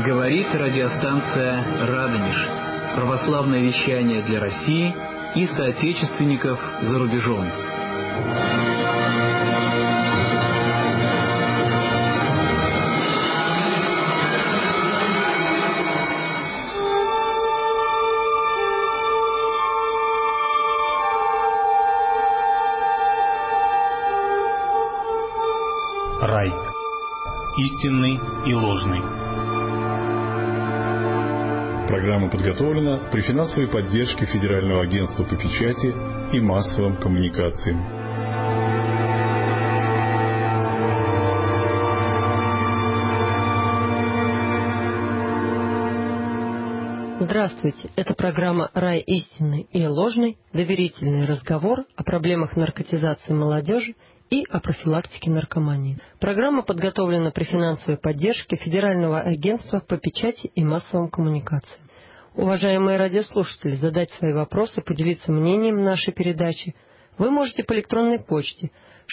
Говорит радиостанция «Радонеж». Православное вещание для России и соотечественников за рубежом. Рай. Истинный и ложный. Программа подготовлена при финансовой поддержке Федерального агентства по печати и массовым коммуникациям. Здравствуйте, это программа «Рай истинный и ложный», доверительный разговор о проблемах наркотизации молодежи и о профилактике наркомании. Программа подготовлена при финансовой поддержке Федерального агентства по печати и массовым коммуникациям. Уважаемые радиослушатели, задать свои вопросы, поделиться мнением нашей передачи вы можете по электронной почте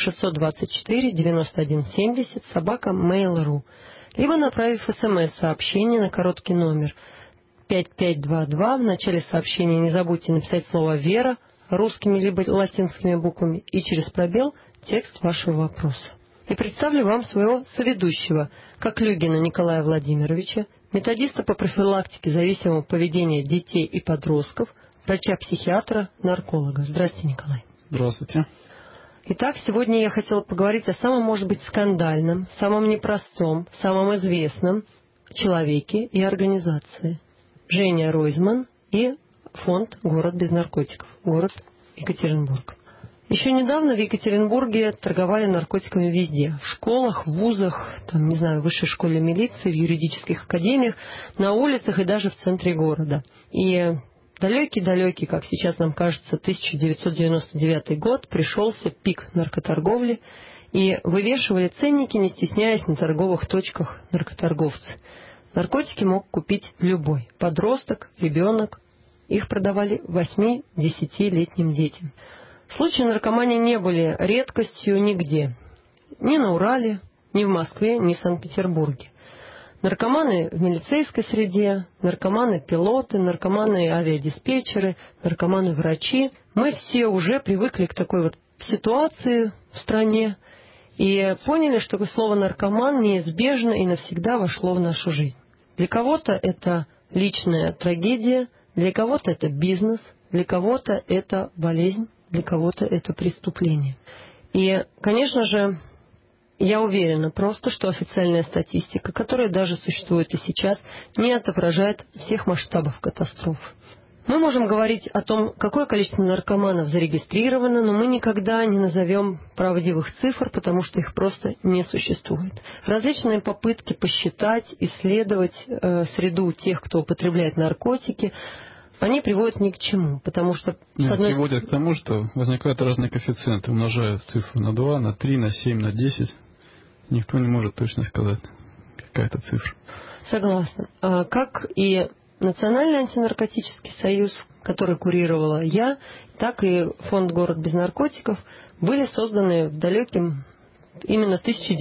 624-9170 либо направив СМС-сообщение на короткий номер 5522. В начале сообщения не забудьте написать слово «Вера» русскими либо латинскими буквами и через пробел текст вашего вопроса. И представлю вам своего соведущего, Коклюгина Николая Владимировича, методиста по профилактике зависимого поведения детей и подростков, врача-психиатра, нарколога. Здравствуйте, Николай. Здравствуйте. Итак, сегодня я хотела поговорить о самом, может быть, скандальном, самом непростом, самом известном человеке и организации. Женя Ройзман и фонд «Город без наркотиков», город Екатеринбург. Еще недавно в Екатеринбурге торговали наркотиками везде. В школах, в вузах, там, не знаю, в высшей школе милиции, в юридических академиях, на улицах и даже в центре города. И далекий-далекий, как сейчас нам кажется, 1999 год, пришелся пик наркоторговли, и вывешивали ценники, не стесняясь, на торговых точках наркоторговцы. Наркотики мог купить любой – подросток, ребенок. Их продавали 8-10-летним детям. Случаи наркомании не были редкостью нигде. Ни на Урале, ни в Москве, ни в Санкт-Петербурге. Наркоманы в милицейской среде, наркоманы-пилоты, наркоманы-авиадиспетчеры, наркоманы-врачи. Мы все уже привыкли к такой вот ситуации в стране и поняли, что слово «наркоман» неизбежно и навсегда вошло в нашу жизнь. Для кого-то это личная трагедия, для кого-то это бизнес, для кого-то это болезнь, для кого-то это преступление. И, конечно же, я уверена просто, что официальная статистика, которая даже существует и сейчас, не отображает всех масштабов катастрофы. Мы можем говорить о том, какое количество наркоманов зарегистрировано, но мы никогда не назовем правдивых цифр, потому что их просто не существует. Различные попытки посчитать, исследовать среду тех, кто употребляет наркотики, они приводят ни к чему, потому что... Приводят к тому, что возникают разные коэффициенты, умножают цифру на 2, на 3, на 7, на 10. Никто не может точно сказать, какая-то цифра. Согласна. Как и Национальный антинаркотический союз, который курировала я, так и фонд «Город без наркотиков» были созданы в далеком именно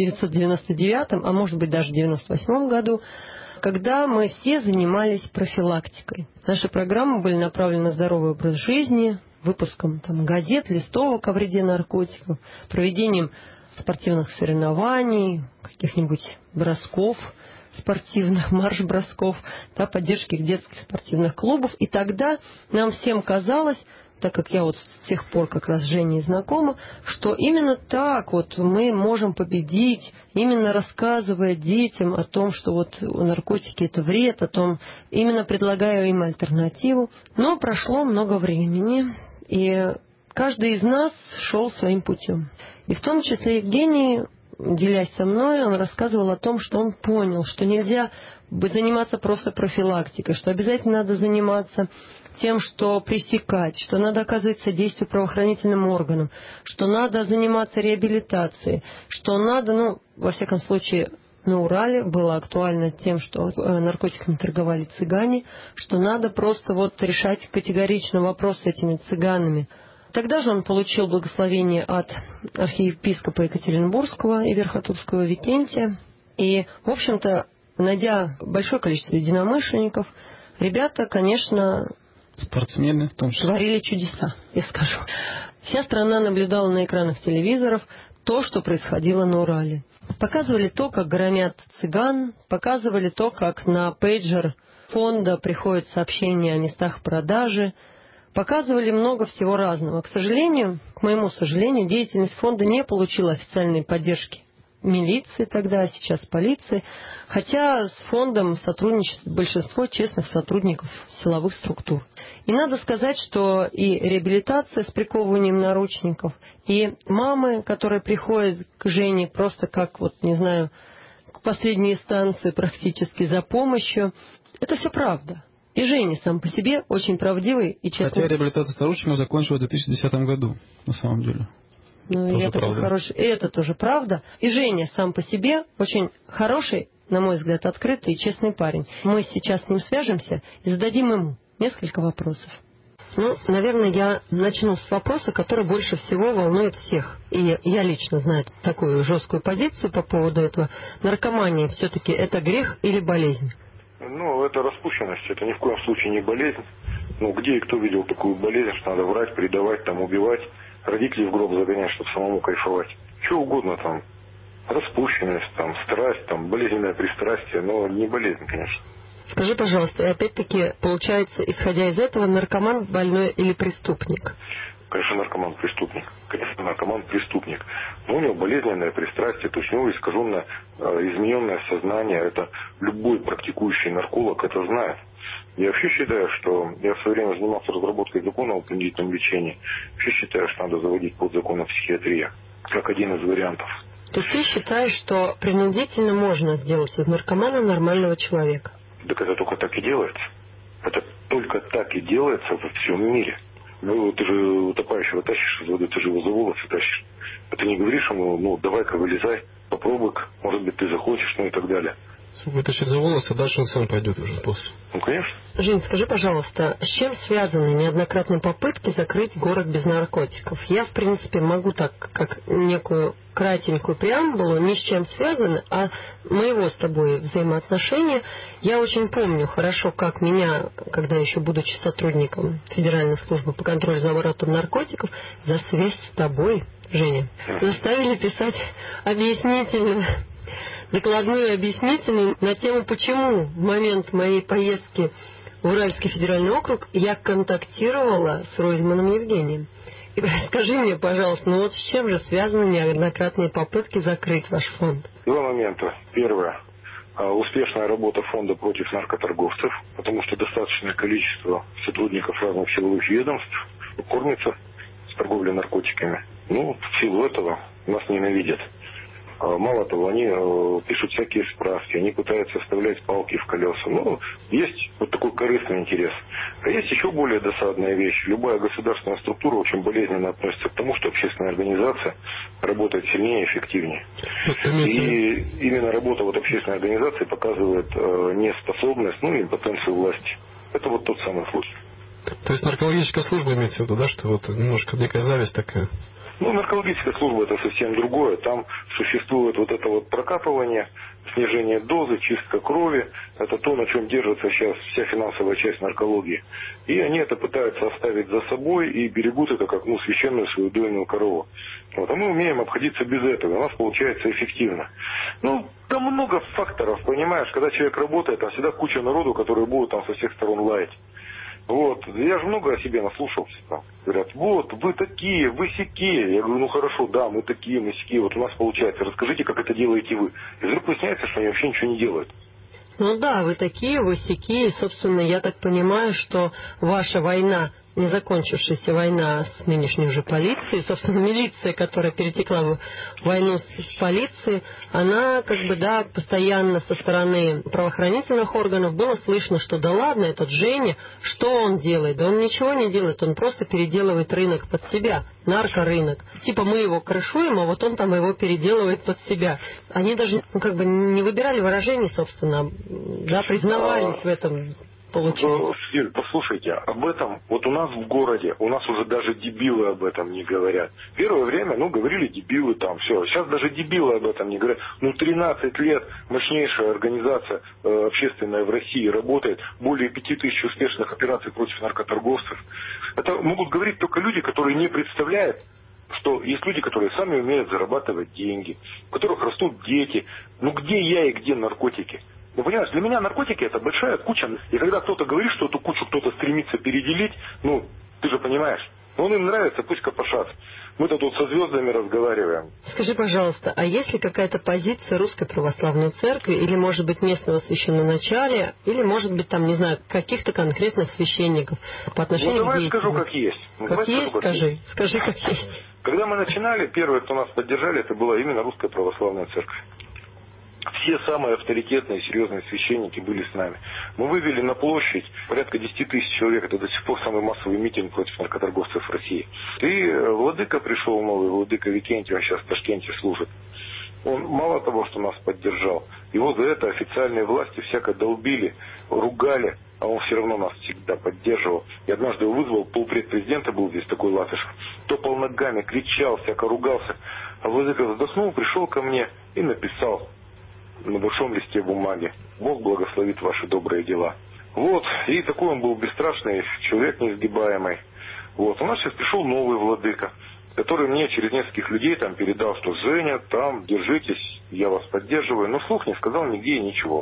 1999, а может быть даже 1998 году, когда мы все занимались профилактикой. Наши программы были направлены на здоровый образ жизни, выпуском газет, листовок о вреде наркотиков, проведением спортивных соревнований, каких-нибудь бросков спортивных, марш-бросков, поддержки детских спортивных клубов. И тогда нам всем казалось, так как я с тех пор как раз с Женей знакома, что именно так мы можем победить, именно рассказывая детям о том, что наркотики это вред, о том, именно предлагая им альтернативу. Но прошло много времени, и каждый из нас шел своим путем. И в том числе Евгений, делясь со мной, он рассказывал о том, что он понял, что нельзя заниматься просто профилактикой, что обязательно надо заниматься тем, что пресекать, что надо оказывать содействие правоохранительным органам, что надо заниматься реабилитацией, что надо, во всяком случае, на Урале было актуально тем, что наркотиками торговали цыгане, что надо просто решать категорично вопрос с этими цыганами. Тогда же он получил благословение от архиепископа Екатеринбургского и Верхотурского Викентия. И, в общем-то, найдя большое количество единомышленников, ребята, конечно, Спортсмены в том числе. творили чудеса, я скажу. Вся страна наблюдала на экранах телевизоров то, что происходило на Урале. Показывали то, как громят цыган, показывали то, как на пейджер фонда приходят сообщения о местах продажи, показывали много всего разного. К сожалению, к моему сожалению, деятельность фонда не получила официальной поддержки милиции тогда, а сейчас полиции, хотя с фондом сотрудничает большинство честных сотрудников силовых структур. И надо сказать, что и реабилитация с приковыванием наручников, и мамы, которые приходят к Жене просто как, вот не знаю, к последней инстанции практически за помощью, это все правда. И Женя сам по себе очень правдивый и честный. Хотя реабилитация с наручниками закончилась в 2010 году, на самом деле. Ну, я такой хороший. И это тоже правда. И Женя сам по себе очень хороший, на мой взгляд, открытый и честный парень. Мы сейчас с ним свяжемся и зададим ему несколько вопросов. Ну, наверное, я начну с вопроса, который больше всего волнует всех. И я лично знаю такую жесткую позицию по поводу этого. Наркомания все-таки это грех или болезнь? Ну, это распущенность, это ни в коем случае не болезнь. Ну, где и кто видел такую болезнь, что надо врать, предавать, там, убивать, родителей в гроб загонять, чтобы самому кайфовать. Что угодно там, распущенность, там, страсть, там, болезненное пристрастие, но не болезнь, конечно. Скажи, пожалуйста, и опять-таки, получается, исходя из этого, наркоман больной или преступник? Конечно, наркоман-преступник. Конечно, наркоман-преступник. Но у него болезненное пристрастие, то есть у него искаженное, измененное сознание. Это любой практикующий нарколог это знает. Я вообще считаю, что я в свое время занимался разработкой закона о принудительном лечении. Вообще считаю, что надо заводить подзакон о психиатрии, как один из вариантов. То есть ты считаешь, что принудительно можно сделать из наркомана нормального человека? Так это только так и делается. Это только так и делается во всем мире. Ну, ты же утопающего тащишь из воды, ты же его за волосы тащишь. А ты не говоришь ему, ну, давай-ка вылезай, попробуй-ка, может быть, ты захочешь, ну и так далее. Вытащить за волосы, дальше он сам пойдет уже после. Ну, конечно. Жень, скажи, пожалуйста, с чем связаны неоднократные попытки закрыть город без наркотиков? Я, в принципе, могу так, как некую кратенькую преамбулу, ни с чем связаны, а моего с тобой взаимоотношения. Я очень помню хорошо, как меня, когда еще будучи сотрудником Федеральной службы по контролю за оборотом наркотиков, за связь с тобой, Женя, заставили писать объяснительную, докладную объяснительную на тему, почему в момент моей поездки в Уральский федеральный округ я контактировала с Ройзманом Евгением. И скажи мне, пожалуйста, ну вот с чем же связаны неоднократные попытки закрыть ваш фонд? Два момента. Первое. Успешная работа фонда против наркоторговцев, потому что достаточное количество сотрудников разных силовых ведомств кормится с торговлей наркотиками. Ну, в силу этого нас ненавидят. Мало того, они пишут всякие справки, они пытаются вставлять палки в колеса. Ну, есть вот такой корыстный интерес. А есть еще более досадная вещь. Любая государственная структура очень болезненно относится к тому, что общественная организация работает сильнее и эффективнее. И именно работа вот общественной организации показывает неспособность, ну и импотенцию власти. Это вот тот самый случай. То есть наркологическая служба имеется в виду, да, что вот немножко некая зависть такая? Ну, наркологическая служба это совсем другое. Там существует вот это вот прокапывание, снижение дозы, чистка крови. Это то, на чем держится сейчас вся финансовая часть наркологии. И они это пытаются оставить за собой и берегут это как, ну, священную свою дойную корову. Вот. А мы умеем обходиться без этого. У нас получается эффективно. Ну, там много факторов, понимаешь. Когда человек работает, там всегда куча народу, которые будут там со всех сторон лаять. Вот, я же много о себе наслушался. Там. Говорят, вот, вы такие, вы сякие. Я говорю, ну хорошо, да, мы такие, мы сякие. Вот у нас получается, расскажите, как это делаете вы. И вдруг выясняется, что они вообще ничего не делают. Ну да, вы такие, вы сякие. Собственно, я так понимаю, что ваша война, не закончившаяся война с нынешней уже полицией, собственно, милиция, которая перетекла в войну с полицией, она как бы, да, постоянно со стороны правоохранительных органов было слышно, что да ладно, этот Женя, что он делает? Да он ничего не делает, он просто переделывает рынок под себя, наркорынок. Типа мы его крышуем, а вот он там его переделывает под себя. Они даже, ну, как бы не выбирали выражений, собственно, да, признавались в этом. получается. Юль, послушайте, об этом вот у нас в городе, у нас уже даже дебилы об этом не говорят. Первое время, говорили дебилы там, все. Сейчас даже дебилы об этом не говорят. 13 лет мощнейшая организация общественная в России работает, более 5000 успешных операций против наркоторговцев. Это могут говорить только люди, которые не представляют, что есть люди, которые сами умеют зарабатывать деньги, у которых растут дети. Где я и где наркотики? Понимаешь, для меня наркотики это большая куча. И когда кто-то говорит, что эту кучу кто-то стремится переделить, ты же понимаешь, он им нравится, пусть копошатся. Мы-то тут со звездами разговариваем. Скажи, пожалуйста, а есть ли какая-то позиция Русской Православной Церкви, или, может быть, местного священноначалия, или, может быть, там, не знаю, каких-то конкретных священников по отношению к деятельности? Скажу, как есть. Как есть, скажи, как есть. Когда мы начинали, первые, кто нас поддержали, это была именно Русская Православная Церковь. Все самые авторитетные, серьезные священники были с нами. Мы вывели на площадь порядка 10 тысяч человек. Это до сих пор самый массовый митинг против наркоторговцев в России. И владыка пришел новый, владыка Викентий, он сейчас в Ташкенте служит. Он мало того, что нас поддержал, его за это официальные власти всяко долбили, ругали, а он все равно нас всегда поддерживал. И однажды его вызвал, полпредпрезидента был здесь такой латыш, топал ногами, кричал, всяко ругался. А владыка вздохнул, пришел ко мне и написал на большом листе бумаги: Бог благословит ваши добрые дела. И такой он был бесстрашный человек, неизгибаемый. У нас сейчас пришел новый владыка, который мне через нескольких людей там передал, что Женя, там, держитесь, я вас поддерживаю. Но вслух не сказал нигде и ничего.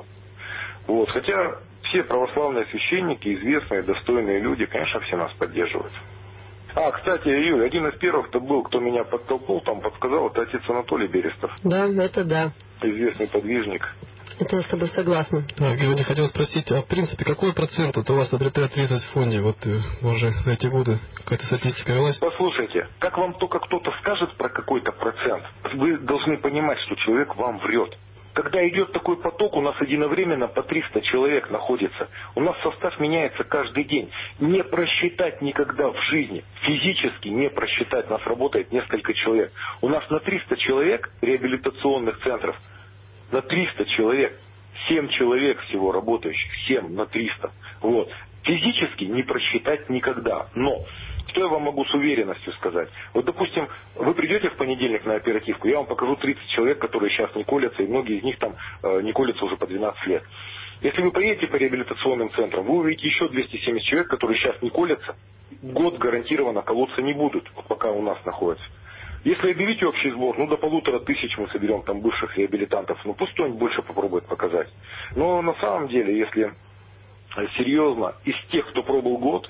Хотя все православные священники, известные, достойные люди, конечно, все нас поддерживают. Кстати, Юль, один из первых-то был, кто меня подтолкнул, подсказал, это отец Анатолий Берестов. Да, это да. Известный подвижник. Это я с тобой согласна. Георгий, хотел спросить, в принципе, какой процент у вас обретает трезвость в фонде? Уже за эти годы какая-то статистика велась? Послушайте, как вам только кто-то скажет про какой-то процент, вы должны понимать, что человек вам врет. Когда идет такой поток, у нас единовременно по 300 человек находится. У нас состав меняется каждый день. Не просчитать никогда в жизни. Физически не просчитать. У нас работает несколько человек. У нас на 300 человек реабилитационных центров. На 300 человек. 7 человек всего работающих. 7 на 300. Физически не просчитать никогда. Но что я вам могу с уверенностью сказать? Допустим, вы придете в понедельник на оперативку, я вам покажу 30 человек, которые сейчас не колятся, и многие из них там не колятся уже по 12 лет. Если вы поедете по реабилитационным центрам, вы увидите еще 270 человек, которые сейчас не колятся, год гарантированно колоться не будут, пока у нас находятся. Если объявить общий сбор, до 1500 мы соберем там бывших реабилитантов, пусть кто-нибудь больше попробует показать. Но на самом деле, если серьезно, из тех, кто пробовал год,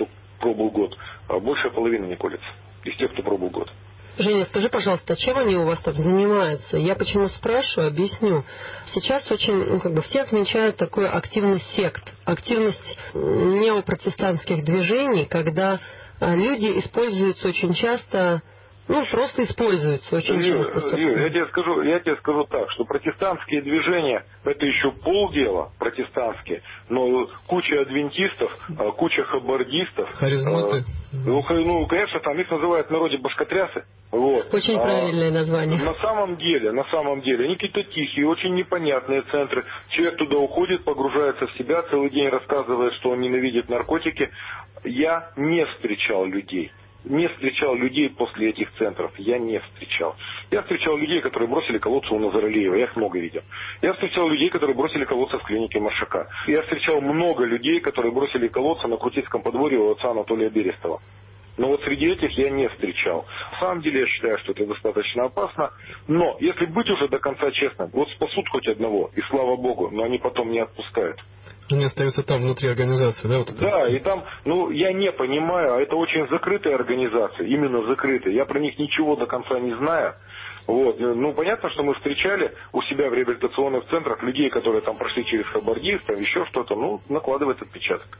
большая половина не колется. Из тех, кто пробовал год. Женя, скажи, пожалуйста, чем они у вас там занимаются? Я почему спрашиваю, объясню. Сейчас очень, все отмечают такую активность сект, активность неопротестантских движений, когда люди используются очень часто, просто используются очень часто. Юрий, я тебе скажу так, что протестантские движения это еще полдела, протестантские, но куча адвентистов, куча хаббардистов. Харизматы. Конечно, там их называют в народе башкотрясы. Очень правильное название. На самом деле, они какие-то тихие, очень непонятные центры. Человек туда уходит, погружается в себя, целый день рассказывает, что он ненавидит наркотики. Я не встречал людей после этих центров. Я не встречал. Я встречал людей, которые бросили колодцы у Назаралиева. Я их много видел. Я встречал людей, которые бросили колодцы в клинике Маршака. Я встречал много людей, которые бросили колодцы на Крутицком подворье у отца Анатолия Берестова. Но среди этих я не встречал. На самом деле я считаю, что это достаточно опасно. Но если быть уже до конца честным, спасут хоть одного, и слава Богу, но они потом не отпускают. Они остаются там, внутри организации, да? Да, и там, я не понимаю, это очень закрытая организация, именно закрытая. Я про них ничего до конца не знаю. Понятно, что мы встречали у себя в реабилитационных центрах людей, которые там прошли через хаббардист, еще что-то, накладывает отпечаток.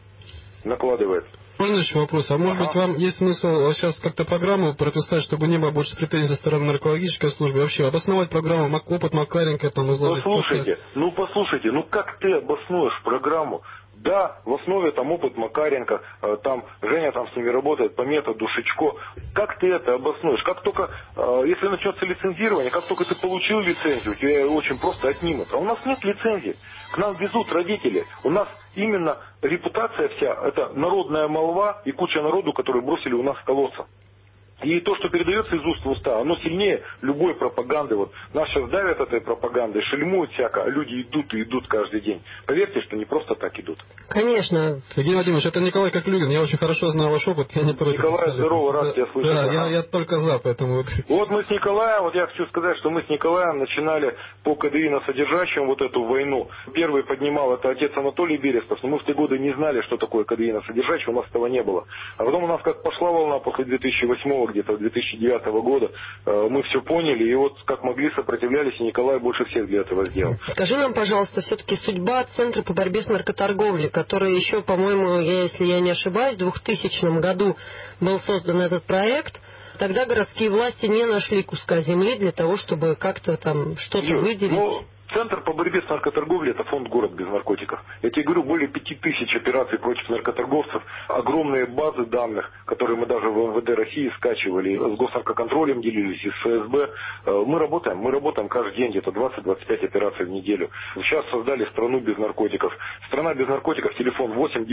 Можно еще вопрос? Может быть, вам есть смысл сейчас как-то программу прописать, чтобы не было больше претензий со стороны наркологической службы? Вообще, обосновать программу, опыт Макаренко, изложить? Послушайте, как ты обоснуешь программу? Да, в основе там опыт Макаренко, там Женя там с ними работает по методу Шичко. Как ты это обоснуешь? Как только, если начнется лицензирование, как только ты получил лицензию, тебя ее очень просто отнимут. А у нас нет лицензии. К нам везут родители. У нас именно репутация вся, это народная молва и куча народу, которые бросили у нас колодца. И то, что передается из уст в уста, оно сильнее любой пропаганды. Вот нас сейчас давят этой пропагандой, шельмуют всяко, а люди идут и идут каждый день. Поверьте, что не просто так идут. Конечно. Евгений Владимирович, это Николай Коклюгин. Я очень хорошо знаю ваш опыт. Я не против. Николай, здорово, рад тебя слышать. Да, я только за, поэтому... Вот мы с Николаем, вот я хочу сказать, что мы с Николаем начинали по кадеиносодержащим вот эту войну. Первый поднимал это отец Анатолий Берестов, но мы в те годы не знали, что такое кадеиносодержащее, у нас этого не было. А потом у нас как пошла волна после 2008 где-то 2009 года, мы все поняли, и вот как могли сопротивлялись, и Николай больше всех для этого сделал. Скажи нам, пожалуйста, все-таки судьба Центра по борьбе с наркоторговлей, который еще, по-моему, если я не ошибаюсь, в 2000 году был создан этот проект. Тогда городские власти не нашли куска земли для того, чтобы как-то там что-то выделить. Центр по борьбе с наркоторговлей – это фонд «Город без наркотиков». Я тебе говорю, более 5000 операций против наркоторговцев, огромные базы данных, которые мы даже в МВД России скачивали, с госнаркоконтролем делились, и с ФСБ. Мы работаем каждый день, где-то 20-25 операций в неделю. Сейчас создали страну без наркотиков. Страна без наркотиков, телефон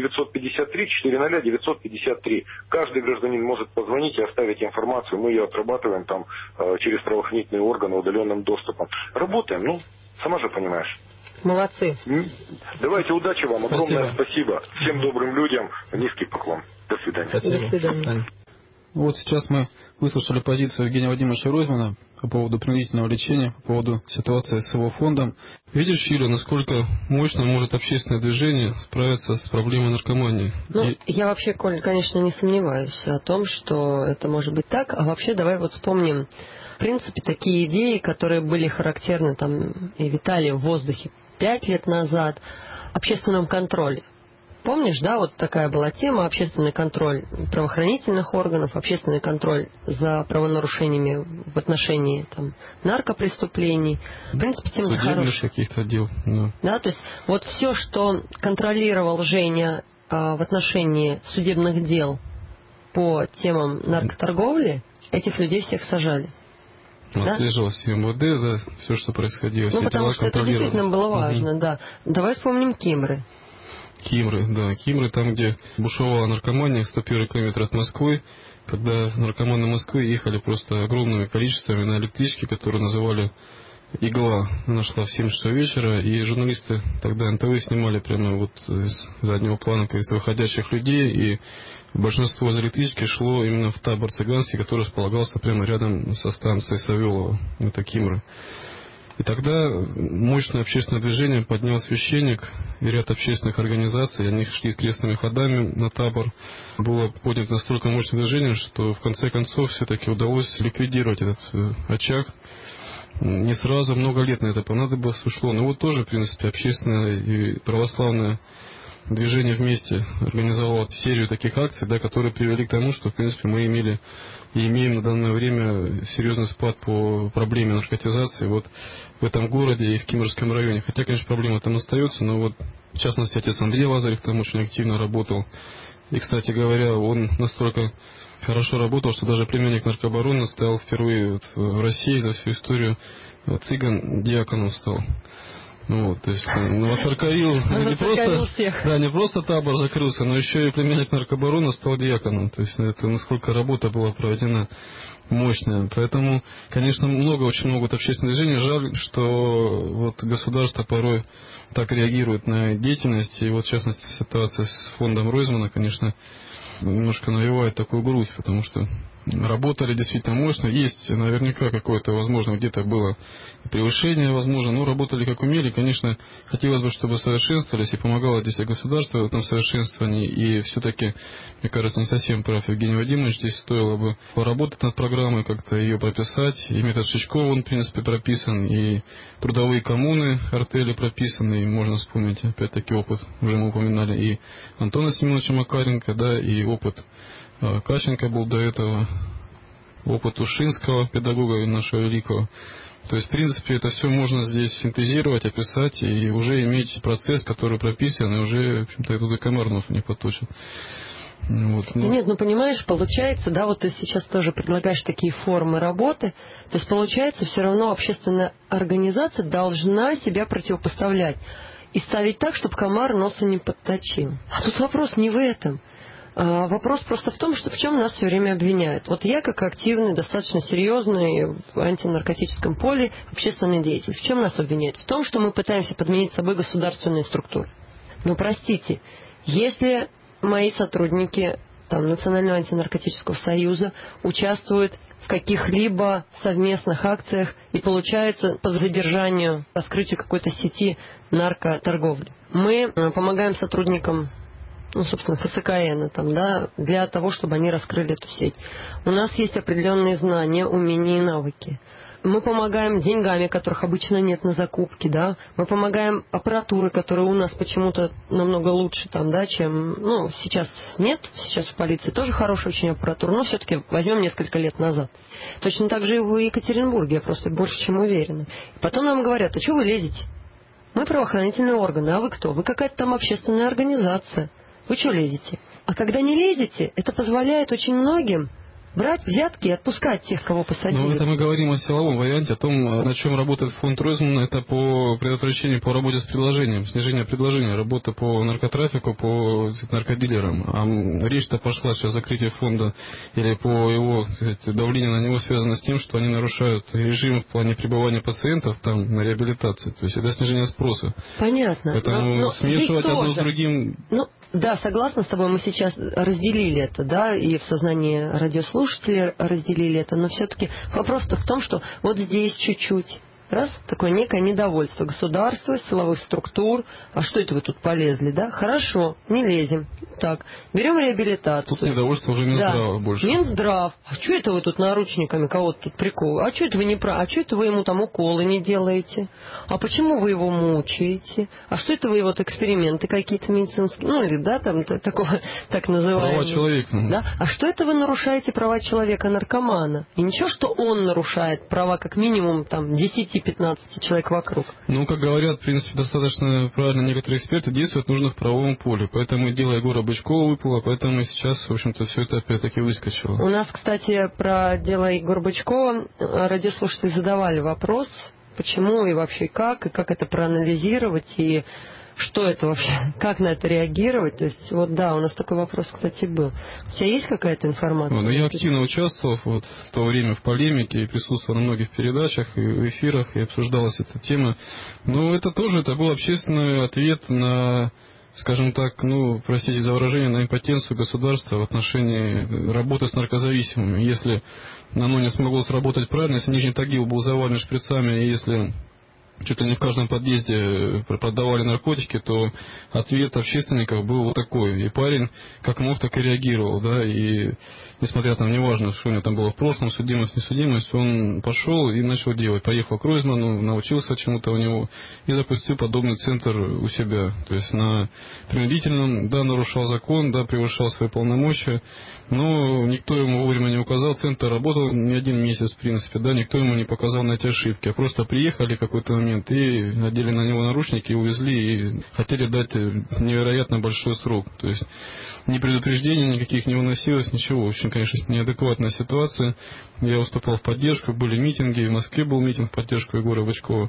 8-953-400-953. Каждый гражданин может позвонить и оставить информацию. Мы ее отрабатываем там через правоохранительные органы удаленным доступом. Работаем, сама же понимаешь. Молодцы. Давайте, удачи вам. Огромное спасибо. Всем добрым людям. Низкий поклон. До свидания. Спасибо. До свидания. Вот сейчас мы выслушали позицию Евгения Владимировича Ройзмана по поводу принудительного лечения, по поводу ситуации с его фондом. Видишь, Юля, насколько мощно может общественное движение справиться с проблемой наркомании? Я вообще, Коль, конечно, не сомневаюсь о том, что это может быть так. А вообще давай вот вспомним, в принципе, такие идеи, которые были характерны там и витали в воздухе 5 лет назад, общественном контроле. Помнишь, да, вот такая была тема: общественный контроль правоохранительных органов, общественный контроль за правонарушениями в отношении там наркопреступлений. В принципе, тема хорошая. Каких-то дел. Да, то есть вот все, что контролировал Женя в отношении судебных дел по темам наркоторговли, этих людей всех сажали. Отслеживалось МВД, да, все, что происходило. Потому что это действительно было важно, да. Давай вспомним Кимры. Кимры, там, где бушевала наркомания, 101 километр от Москвы, когда наркоманы Москвы ехали просто огромными количествами на электричке, которую называли «Игла». Она шла в 7 часов вечера, и журналисты тогда НТВ снимали прямо вот из заднего плана, как говорится, выходящих людей, и большинство из электрички шло именно в табор цыганский, который располагался прямо рядом со станцией Савелова, это Кимры. И тогда мощное общественное движение поднял священник и ряд общественных организаций. Они шли крестными ходами на табор. Было поднято настолько мощное движение, что в конце концов все-таки удалось ликвидировать этот очаг. Не сразу, много лет на это понадобилось, ушло. Но вот тоже, в принципе, общественное и православное движение вместе организовало серию таких акций, да, которые привели к тому, что, в принципе, мы имели и имеем на данное время серьезный спад по проблеме наркотизации вот в этом городе и в Кимрском районе. Хотя, конечно, проблема там остается, но вот, в частности, отец Андрей Лазарев там очень активно работал. И, кстати говоря, он настолько хорошо работал, что даже племянник наркобарона стал впервые в России за всю историю цыган диаконом стал. То есть Новоцерковил не просто табор закрылся, но еще и племянник наркобарона стал диаконом. То есть это насколько работа была проведена мощная. Поэтому, конечно, очень много общественных движений. Жаль, что вот государство порой так реагирует на деятельность. И вот, в частности, ситуация с фондом Ройзмана, конечно, немножко навевает такую грусть, потому что работали действительно мощно. Есть наверняка какое-то, возможно, где-то было превышение, возможно, но работали как умели. Конечно, хотелось бы, чтобы совершенствовались, и помогало здесь государство в этом совершенствовании. И все-таки, мне кажется, не совсем прав Евгений Владимирович. Здесь стоило бы поработать над программой, как-то ее прописать. И метод Шичко, он, в принципе, прописан, и трудовые коммуны, артели прописаны. И можно вспомнить, опять-таки, опыт, уже мы упоминали, и Антона Семеновича Макаренко, да, и опыт Кащенко был до этого, опыт Ушинского, педагога нашего великого. То есть, в принципе, это все можно здесь синтезировать, описать и уже иметь процесс, который прописан, и уже, в общем-то, туда комарнов не поточит. Вот, ну. Нет, ну понимаешь, получается, да, вот ты сейчас тоже предлагаешь такие формы работы, то есть получается, все равно общественная организация должна себя противопоставлять и ставить так, чтобы комар носа не подточил. А тут вопрос не в этом. Вопрос просто в том, что в чем нас все время обвиняют. Вот я, как активный, достаточно серьезный в антинаркотическом поле общественный деятель, в чем нас обвиняют? В том, что мы пытаемся подменить собой государственные структуры. Но простите, если мои сотрудники Национального антинаркотического союза участвуют в каких-либо совместных акциях и получается по задержанию, раскрытию какой-то сети наркоторговли. Мы помогаем сотрудникам, собственно, ФСКН, для того, чтобы они раскрыли эту сеть. У нас есть определенные знания, умения и навыки. Мы помогаем деньгами, которых обычно нет на закупки, да. Мы помогаем аппаратурой, которая у нас почему-то намного лучше, чем, сейчас нет. Сейчас в полиции тоже хорошая очень аппаратура, но все-таки возьмем несколько лет назад. Точно так же и в Екатеринбурге, я просто больше чем уверена. И потом нам говорят, а что вы лезете? Мы правоохранительные органы, а вы кто? Вы какая-то там общественная организация. Вы что лезете? А когда не лезете, это позволяет очень многим брать взятки и отпускать тех, кого посадили. Ну, это мы говорим о силовом варианте, о том, на чем работает фонд Ройзмана, это по предотвращению, по работе с предложением, снижение предложения, работа по наркотрафику, по наркодилерам. А речь-то пошла сейчас о закрытии фонда или по его давлению на него связано с тем, что они нарушают режим в плане пребывания пациентов на реабилитации. То есть это снижение спроса. Понятно. Поэтому смешивать одно с другим... Да, согласна с тобой, мы сейчас разделили это, да, и в сознании радиослушателей разделили это, но все-таки вопрос-то в том, что вот здесь чуть-чуть, такое некое недовольство государства, силовых структур, а что это вы тут полезли, да? Хорошо, не лезем. Так, берем реабилитацию. Тут недовольство уже Минздрава больше. Минздрав. А что это вы тут наручниками кого-то тут приковываете? А что это вы не А что это вы ему уколы не делаете? А почему вы его мучаете? А что это вы эксперименты какие-то медицинские? Или, такого, так называемого. Права человека. Да? А что это вы нарушаете права человека-наркомана? И ничего, что он нарушает права как минимум 10-15 человек вокруг. Как говорят, в принципе, достаточно правильно некоторые эксперты, действовать нужно в правовом поле. Поэтому дело Егора Бычкова выплыло, поэтому сейчас, в общем-то, все это опять-таки выскочило. У нас, кстати, про дело Егора Бычкова радиослушатели задавали вопрос, почему и вообще как это проанализировать, и что это вообще, как на это реагировать. То есть, у нас такой вопрос, кстати, был. У тебя есть какая-то информация? Я активно участвовал в то время в полемике и присутствовал на многих передачах и в эфирах, и обсуждалась эта тема. Но это был общественный ответ на, скажем так, простите за выражение, на импотенцию государства в отношении работы с наркозависимыми. Если оно не смогло сработать правильно, если Нижний Тагил был завален шприцами, и если чуть ли не в каждом подъезде продавали наркотики, то ответ общественников был такой. И парень как мог, так и реагировал, да, и несмотря неважно, что у него там было в прошлом, судимость, несудимость, он пошел и начал делать. Поехал к Ройзману, научился чему-то у него и запустил подобный центр у себя. То есть на принудительном, нарушал закон, превышал свои полномочия, но никто ему вовремя не указал. Центр работал не один месяц, в принципе, никто ему не показал на эти ошибки, а просто приехали в какой-то момент и надели на него наручники, и увезли, и хотели дать невероятно большой срок. То есть ни предупреждений никаких не выносилось, ничего. Очень, конечно, неадекватная ситуация. Я выступал в поддержку, были митинги, в Москве был митинг в поддержку Егора Бычкова.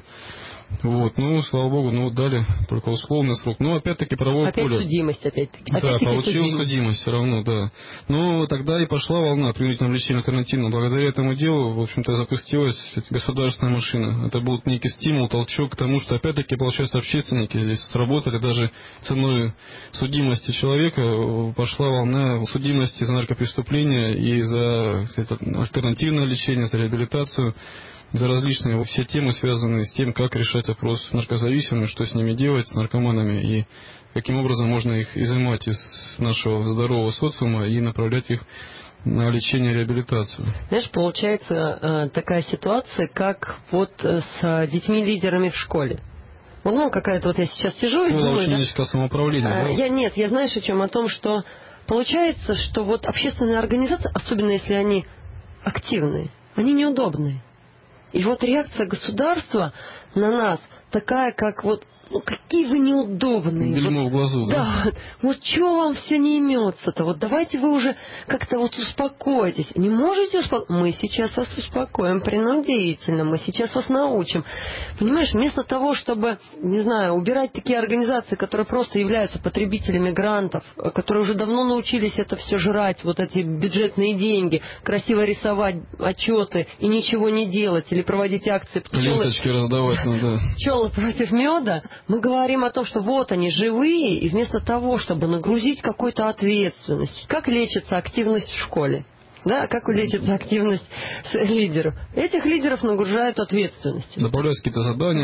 Слава богу, дали только условный срок. Опять-таки правовое поле. Опять судимость, опять-таки. Получил судимость все равно, Но тогда и пошла волна принудительного лечения альтернативного. Благодаря этому делу, в общем-то, запустилась государственная машина. Это был некий стимул, толчок к тому, что опять-таки, получается, общественники здесь сработали, даже ценой судимости человека пошла волна судимости за наркопреступления и за альтернативное лечение, за реабилитацию, за различные все темы, связанные с тем, как решать вопрос с наркозависимыми, что с ними делать, с наркоманами, и каким образом можно их изымать из нашего здорового социума и направлять их на лечение и реабилитацию. Знаешь, получается такая ситуация, как с детьми-лидерами в школе. Какая-то я сейчас сижу и думаю... Ученическое самоуправление, Я знаешь о чем? О том, что получается, что общественные организации, особенно если они активные, они неудобные. И вот реакция государства на нас такая, как вот, ну, какие вы неудобные. Бельмо вот, в глазу, да? Да. Вот что вам все не имется-то? Вот давайте вы уже как-то вот успокойтесь. Не можете успокоиться? Мы сейчас вас успокоим принудительно. Мы сейчас вас научим. Понимаешь, вместо того, чтобы, не знаю, убирать такие организации, которые просто являются потребителями грантов, которые уже давно научились это все жрать, вот эти бюджетные деньги, красиво рисовать отчеты и ничего не делать, или проводить акции. Ленточки раздавать надо. Пчелы против меда. Мы говорим о том, что вот они живые, и вместо того, чтобы нагрузить какой-то ответственностью. Как лечится активность в школе? Да, как лечится активность лидеров? Этих лидеров нагружают ответственностью. Добавляются какие-то задания,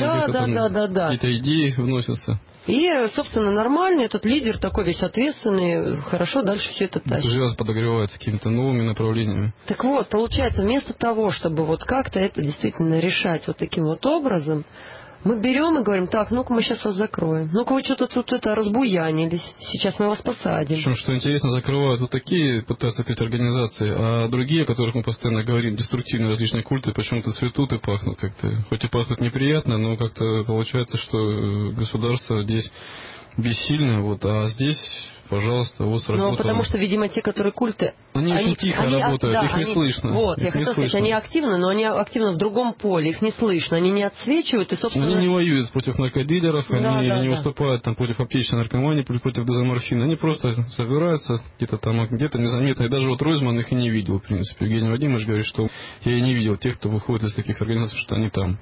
Да. какие-то идеи вносятся. И, собственно, нормальный этот лидер такой весь ответственный, хорошо дальше все это тащит. Энтузиазм подогревается какими-то новыми направлениями. Так вот, получается, вместо того, чтобы вот как-то это действительно решать вот таким вот образом, мы берем и говорим: так, ну-ка мы сейчас вас закроем. Ну-ка вы что-то тут разбуянились. Сейчас мы вас посадим. Причем, что интересно, закрывают вот такие, пытаются опять организации, а другие, о которых мы постоянно говорим, деструктивные различные культы, почему-то цветут и пахнут как-то. Хоть и пахнут неприятно, но как-то получается, что государство здесь бессильно, вот, а здесь, пожалуйста, вот сработало. Ну, потому что, видимо, те, которые культы... Они очень тихо работают, да, их не слышно. Вот, я хотела сказать, они активны, но они активны в другом поле, их не слышно, они не отсвечивают и, собственно... Они не воюют против наркодилеров, они не выступают там против аптечной наркомании, против дезоморфина, они просто собираются где-то там, где-то незаметно, и даже вот Ройзман их и не видел, в принципе. Евгений Вадимович говорит, что я и не видел тех, кто выходит из таких организаций, что они там,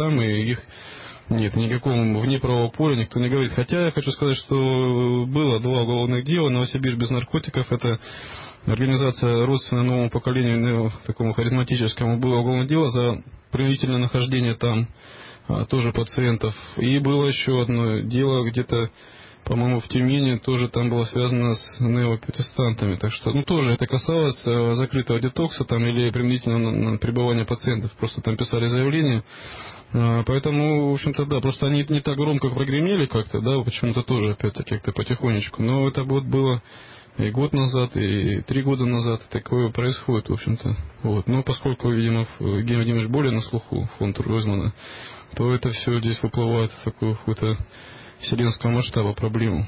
и их... Нет, никакому вне правового поля никто не говорит. Хотя я хочу сказать, что было 2 уголовных дела. Новосибирск без наркотиков. Это организация родственная новому поколению, такому харизматическому. Было уголовное дело за принудительное нахождение там тоже пациентов. И было еще одно дело где-то, по-моему, в Тюмени, тоже там было связано с неопротестантами. Так что, тоже это касалось закрытого детокса там или принудительного пребывания пациентов. Просто там писали заявление. Поэтому, в общем-то, да, просто они не так громко прогремели как-то, да, почему-то тоже, опять-таки, как-то потихонечку. Но это вот было и год назад, и 3 года назад, такое происходит, в общем-то. Вот. Но поскольку, видимо, Евгений Владимирович более на слуху, фонд Ройзмана, то это все здесь выплывает в такую какую-то вселенского масштаба проблему.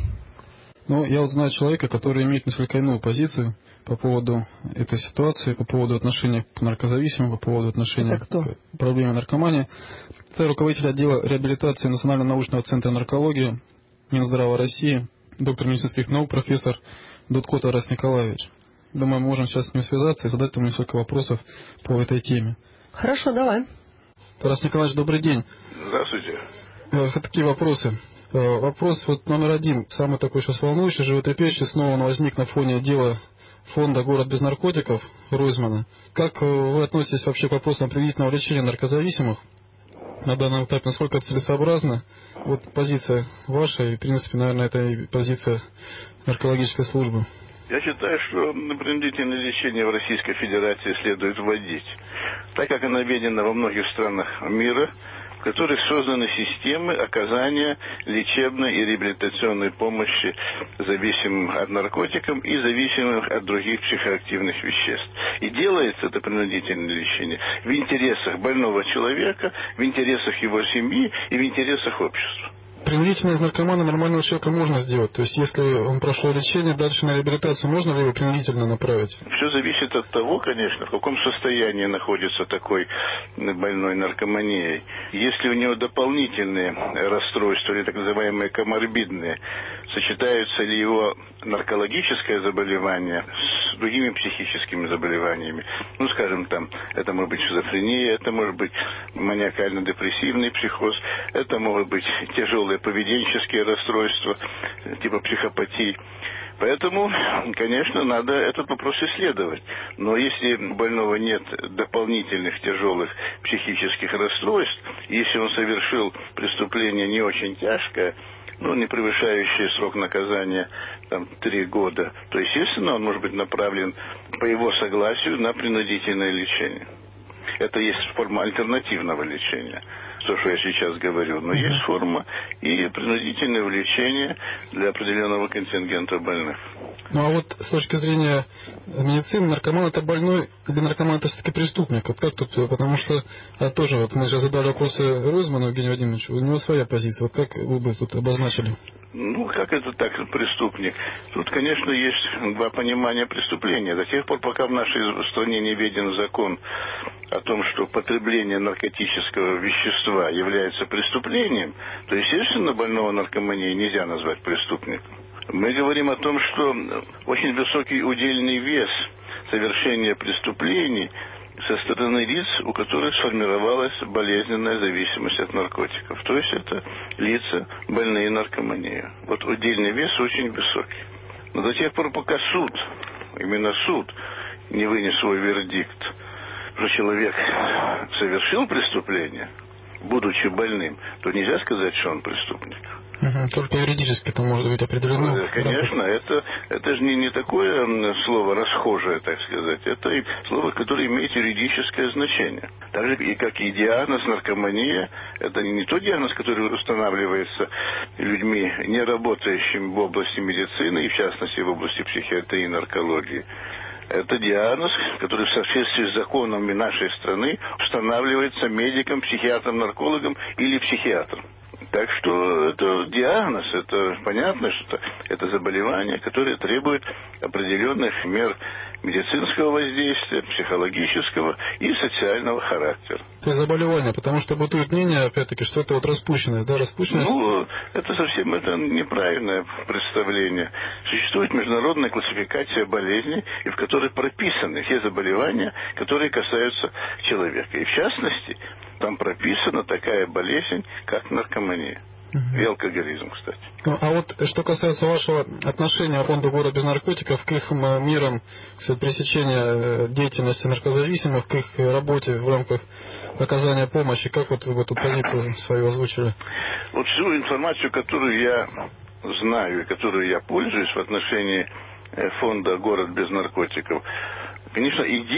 Ну, я вот знаю человека, который имеет несколько иную позицию по поводу этой ситуации, по поводу отношения к наркозависимым, по поводу отношения к проблеме наркомании. Это руководитель отдела реабилитации Национального научного центра наркологии Минздрава России, доктор медицинских наук, профессор Дудко Тарас Николаевич. Думаю, мы можем сейчас с ним связаться и задать ему несколько вопросов по этой теме. Хорошо, давай. Тарас Николаевич, добрый день. Здравствуйте. Такие вопросы. Вопрос вот номер 1, самый такой сейчас волнующий, животрепещущий, снова он возник на фоне дела фонда «Город без наркотиков» Ройзмана. Как вы относитесь вообще к вопросам принудительного лечения наркозависимых на данном этапе? Насколько это целесообразно? Вот позиция ваша, и, в принципе, наверное, это и позиция наркологической службы. Я считаю, что принудительное лечение в Российской Федерации следует вводить, так как оно введено во многих странах мира, в которых созданы системы оказания лечебной и реабилитационной помощи зависимым от наркотиков и зависимым от других психоактивных веществ. И делается это принудительное лечение в интересах больного человека, в интересах его семьи и в интересах общества. Принудительно из наркомана нормального человека можно сделать. То есть, если он прошел лечение, дальше на реабилитацию можно ли его принудительно направить? Все зависит от того, конечно, в каком состоянии находится такой больной наркоманией. Если у него дополнительные расстройства, или так называемые коморбидные, сочетаются ли его наркологическое заболевание с другими психическими заболеваниями. Скажем, там, это может быть шизофрения, это может быть маниакально-депрессивный психоз, это могут быть тяжелые поведенческие расстройства, типа психопатии. Поэтому, конечно, надо этот вопрос исследовать. Но если у больного нет дополнительных тяжелых психических расстройств, если он совершил преступление не очень тяжкое, не превышающее срок наказания 3 года, то, естественно, он может быть направлен по его согласию на принудительное лечение. Это есть форма альтернативного лечения. то, что я сейчас говорю, но есть форма и принудительное влечение для определенного контингента больных. Ну а вот с точки зрения медицины, наркоман это больной или наркоман это все-таки преступник? Вот как тут? Потому что тоже вот мы сейчас задали вопросы Ройзману Евгению Владимировичу, у него своя позиция. Вот как вы бы тут обозначили? Ну, как это так, преступник? Тут, конечно, есть два понимания преступления. До тех пор, пока в нашей стране не введен закон о том, что потребление наркотического вещества является преступлением, то, естественно, больного наркоманией нельзя назвать преступником. Мы говорим о том, что очень высокий удельный вес совершения преступлений со стороны лиц, у которых сформировалась болезненная зависимость от наркотиков. То есть это лица, больные наркоманией. Вот удельный вес очень высокий. Но до тех пор, пока суд, именно суд, не вынес свой вердикт, что человек совершил преступление, будучи больным, то нельзя сказать, что он преступник. Только юридически это может быть определено. Конечно, это же не такое слово расхожее, так сказать. Это слово, которое имеет юридическое значение. Так же, и как и диагноз наркомания, это не тот диагноз, который устанавливается людьми, не работающими в области медицины, и в частности в области психиатрии и наркологии. Это диагноз, который в соответствии с законами нашей страны устанавливается медиком, психиатром, наркологом или психиатром. Так что это диагноз, это понятно, что это заболевание, которое требует определенных мер медицинского воздействия, психологического и социального характера. То есть заболевание, потому что бытует мнение, опять-таки, что это вот распущенность, да, распущенность? Ну, это совсем неправильное представление. Существует международная классификация болезней, и в которой прописаны все заболевания, которые касаются человека. И в частности, там прописана такая болезнь, как наркомания. И алкоголизм, кстати. Ну, а вот что касается вашего отношения фонда «Город без наркотиков» к их мерам пресечения деятельности наркозависимых, к их работе в рамках оказания помощи, как вот вы эту позицию свою озвучили? Вот всю информацию, которую я знаю и которую я пользуюсь в отношении фонда «Город без наркотиков», конечно,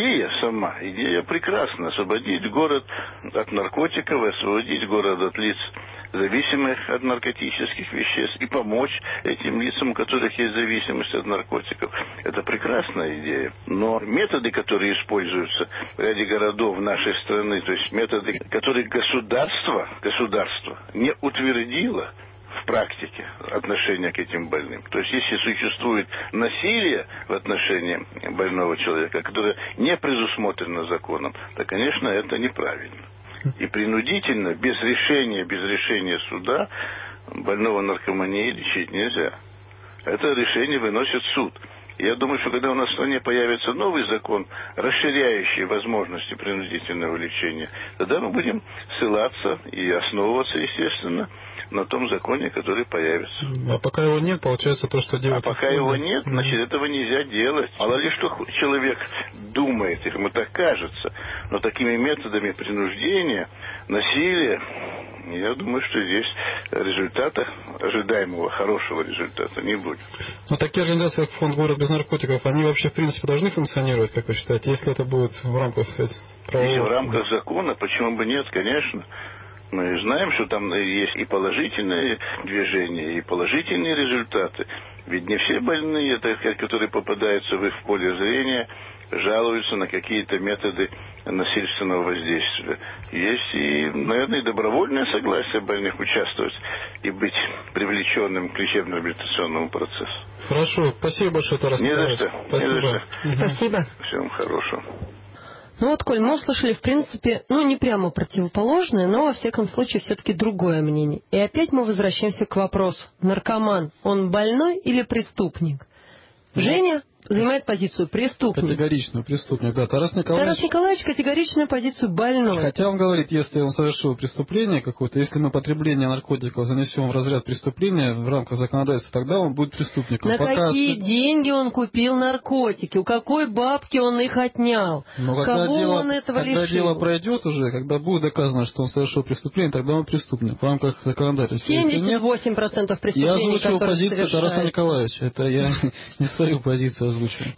идея прекрасна. Освободить город от наркотиков, освободить город от лиц, зависимых от наркотических веществ, и помочь этим лицам, у которых есть зависимость от наркотиков. Это прекрасная идея. Но методы, которые используются в ряде городов нашей страны, то есть методы, которые государство не утвердило в практике отношения к этим больным. То есть, если существует насилие в отношении больного человека, которое не предусмотрено законом, то, конечно, это неправильно. И принудительно, без решения суда, больного наркоманией лечить нельзя. Это решение выносит суд. Я думаю, что когда у нас в стране появится новый закон, расширяющий возможности принудительного лечения, тогда мы будем ссылаться и основываться, естественно, на том законе, который появится. А пока его нет, получается то, что делать. А пока его нет, значит, этого нельзя делать. Мало ли что человек думает, ему так кажется. Но такими методами принуждения, насилия, я думаю, что здесь результата, ожидаемого хорошего результата, не будет. Но такие организации, как фонд «Город без наркотиков», они вообще, в принципе, должны функционировать, как вы считаете, если это будет в рамках, сказать, правового? Если в рамках закона, почему бы нет, конечно. Мы знаем, что там есть и положительные движения, и положительные результаты. Ведь не все больные, которые попадаются в их поле зрения, жалуются на какие-то методы насильственного воздействия. Есть и, наверное, и добровольное согласие больных участвовать и быть привлеченным к лечебно-реабилитационному процессу. Хорошо, спасибо большое, Тарас Николаевич. Не за что. Спасибо. Всем хорошего. Ну вот, Коль, мы услышали, в принципе, не прямо противоположное, но, во всяком случае, все-таки другое мнение. И опять мы возвращаемся к вопросу. Наркоман, он больной или преступник? Женя занимает позицию преступник. Категоричную преступник, да. Тарас Николаевич категоричную позицию больной. Хотя он говорит, если он совершил преступление какое-то, если мы потребление наркотиков занесем в разряд преступления в рамках законодательства, тогда он будет преступником. На какие деньги он купил наркотики? У какой бабки он их отнял? Кого он этого лишил? Когда дело пройдет уже, когда будет доказано, что он совершил преступление, тогда он преступник в рамках законодательства. 78% преступлений, я озвучил позицию Тараса Николаевича. Это я не свою позицию озвучил.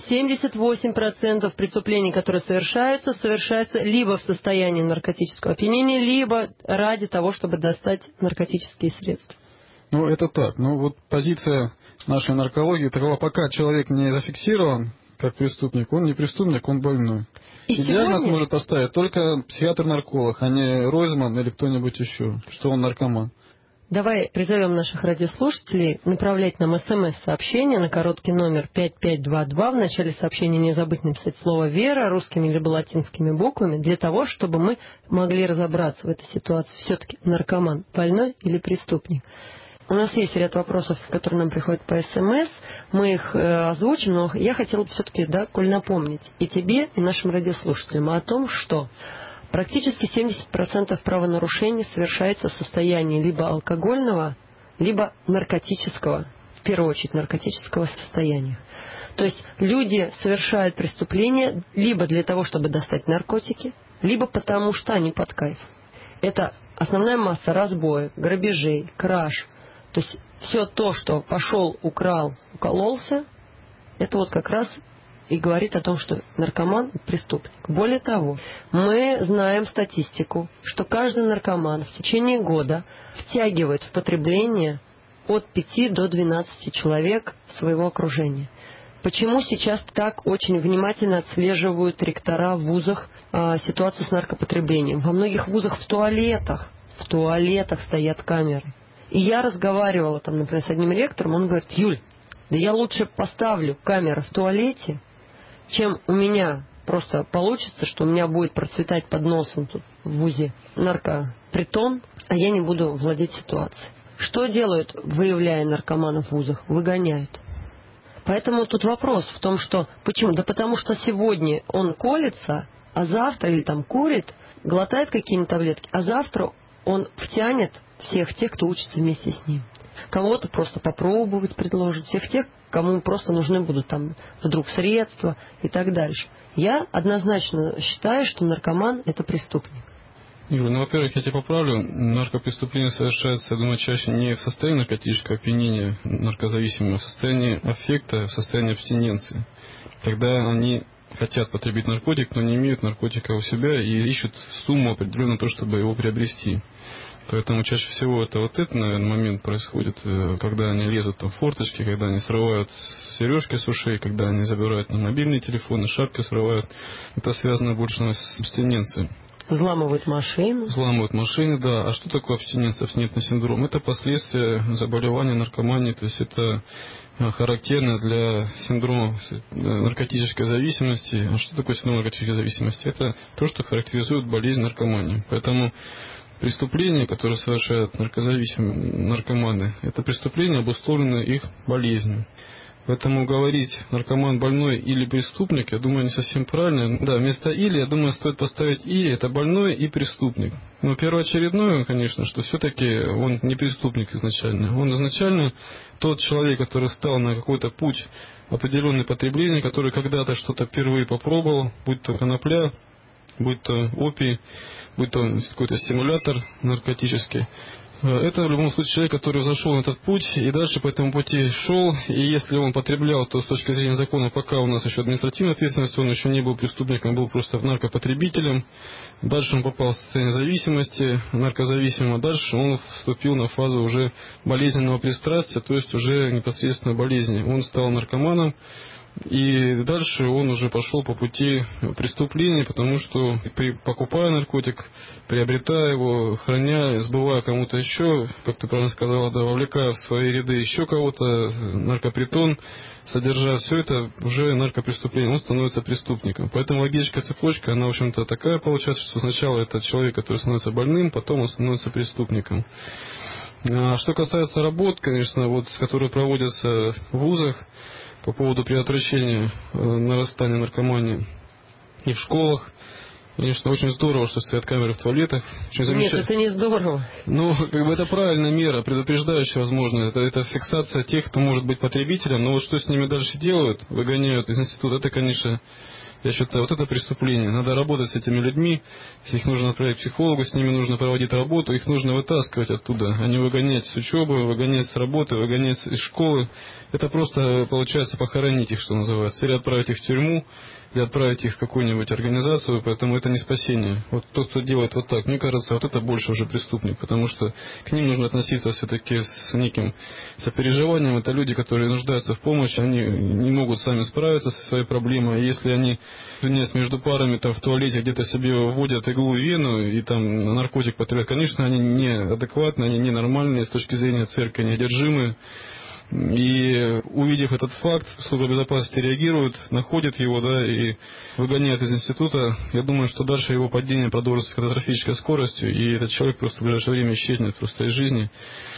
78% преступлений, которые совершаются либо в состоянии наркотического опьянения, либо ради того, чтобы достать наркотические средства. Ну, это так. Ну, вот позиция нашей наркологии такова: пока человек не зафиксирован как преступник, он не преступник, он больной. И диагноз может поставить только психиатр-нарколог, а не Ройзман или кто-нибудь еще, что он наркоман. Давай призовем наших радиослушателей направлять нам СМС-сообщение на короткий номер 5522. В начале сообщения не забыть написать слово «вера» русскими либо латинскими буквами, для того, чтобы мы могли разобраться в этой ситуации. Все-таки наркоман больной или преступник? У нас есть ряд вопросов, которые нам приходят по СМС. Мы их озвучим, но я хотела бы все-таки, Коль, напомнить и тебе, и нашим радиослушателям о том, что практически 70% правонарушений совершается в состоянии либо алкогольного, либо наркотического, в первую очередь наркотического состояния. То есть люди совершают преступления либо для того, чтобы достать наркотики, либо потому что они под кайф. Это основная масса разбоев, грабежей, краж. То есть все то, что пошел, украл, укололся, это вот как раз и говорит о том, что наркоман – преступник. Более того, мы знаем статистику, что каждый наркоман в течение года втягивает в потребление от 5 до 12 человек своего окружения. Почему сейчас так очень внимательно отслеживают ректора в вузах ситуацию с наркопотреблением? Во многих вузах в туалетах стоят камеры. И я разговаривала там, например, с одним ректором, он говорит: Юль, да я лучше поставлю камеру в туалете, чем у меня просто получится, что у меня будет процветать под носом тут в вузе наркопритон, а я не буду владеть ситуацией. Что делают, выявляя наркоманов в вузах? Выгоняют. Поэтому тут вопрос в том, что почему? Да потому что сегодня он колется, а завтра или там курит, глотает какие-нибудь таблетки, а завтра он втянет всех тех, кто учится вместе с ним. Кого-то просто попробовать предложить, всех тех, кому просто нужны будут там вдруг средства и так дальше. Я однозначно считаю, что наркоман – это преступник. Юрий, во-первых, я тебя поправлю. Наркопреступление совершается, я думаю, чаще не в состоянии наркотического опьянения наркозависимого, а в состоянии аффекта, в состоянии абстиненции. Когда они хотят потребить наркотик, но не имеют наркотика у себя и ищут сумму определенную на то, чтобы его приобрести. Поэтому чаще всего это наверное, момент происходит, когда они лезут в форточки, когда они срывают сережки с ушей, когда они забирают мобильные телефоны, шапки срывают. Это связано больше с абстиненцией. Взламывают машины. Взламывают машины, да. А что такое абстиненция, абстинентный синдром? Это последствия заболевания наркомании, то есть это характерно для синдрома наркотической зависимости. А что такое синдром наркотической зависимости? Это то, что характеризует болезнь наркомании. Поэтому преступления, которые совершают наркозависимые наркоманы, это преступления, обусловленные их болезнью. Поэтому говорить наркоман больной или преступник, я думаю, не совсем правильно. Да, вместо «или», я думаю, стоит поставить «и». Это больной и преступник. Но первоочередное, конечно, что все-таки он не преступник изначально. Он изначально тот человек, который стал на какой-то путь определенное потребление, который когда-то что-то впервые попробовал, будь то конопля, будь то опий, будь то какой-то стимулятор наркотический. Это в любом случае человек, который зашел на этот путь и дальше по этому пути шел. И если он потреблял, то с точки зрения закона, пока у нас еще административная ответственность, он еще не был преступником, был просто наркопотребителем. Дальше он попал в состояние зависимости, наркозависимого. Дальше он вступил на фазу уже болезненного пристрастия, то есть уже непосредственно болезни. Он стал наркоманом. И дальше он уже пошел по пути преступления, потому что покупая наркотик, приобретая его, храня, сбывая кому-то еще, как ты правильно сказала, да, вовлекая в свои ряды еще кого-то, наркопритон, содержа все это уже наркопреступление, он становится преступником. Поэтому логическая цепочка, она, в общем-то, такая получается, что сначала это человек, который становится больным, потом он становится преступником. А что касается работ, конечно, вот, которые проводятся в вузах, по поводу предотвращения нарастания наркомании и в школах. Конечно, очень здорово, что стоят камеры в туалетах. Нет, это не здорово. Ну, это правильная мера, предупреждающая, возможно. Это фиксация тех, кто может быть потребителем. Но вот что с ними дальше делают, выгоняют из института, это, конечно, Я считаю, вот это преступление. Надо работать с этими людьми, их нужно отправить к психологу, с ними нужно проводить работу, их нужно вытаскивать оттуда, а не выгонять с учебы, выгонять с работы, выгонять из школы. Это просто, получается, похоронить их, что называется, или отправить их в тюрьму, или отправить их в какую-нибудь организацию, поэтому это не спасение. Вот тот, кто делает вот так, мне кажется, вот это больше уже преступник, потому что к ним нужно относиться все-таки с неким сопереживанием. Это люди, которые нуждаются в помощи, они не могут сами справиться со своей проблемой. Если они между парами там в туалете где-то себе вводят иглу в вену и там наркотик потребляют, конечно, они неадекватны, они ненормальные с точки зрения церкви, неодержимые. И увидев этот факт, служба безопасности реагирует, находит его, да, и выгоняет из института. Я думаю, что дальше его падение продолжится с катастрофической скоростью, и этот человек просто в ближайшее время исчезнет просто из жизни,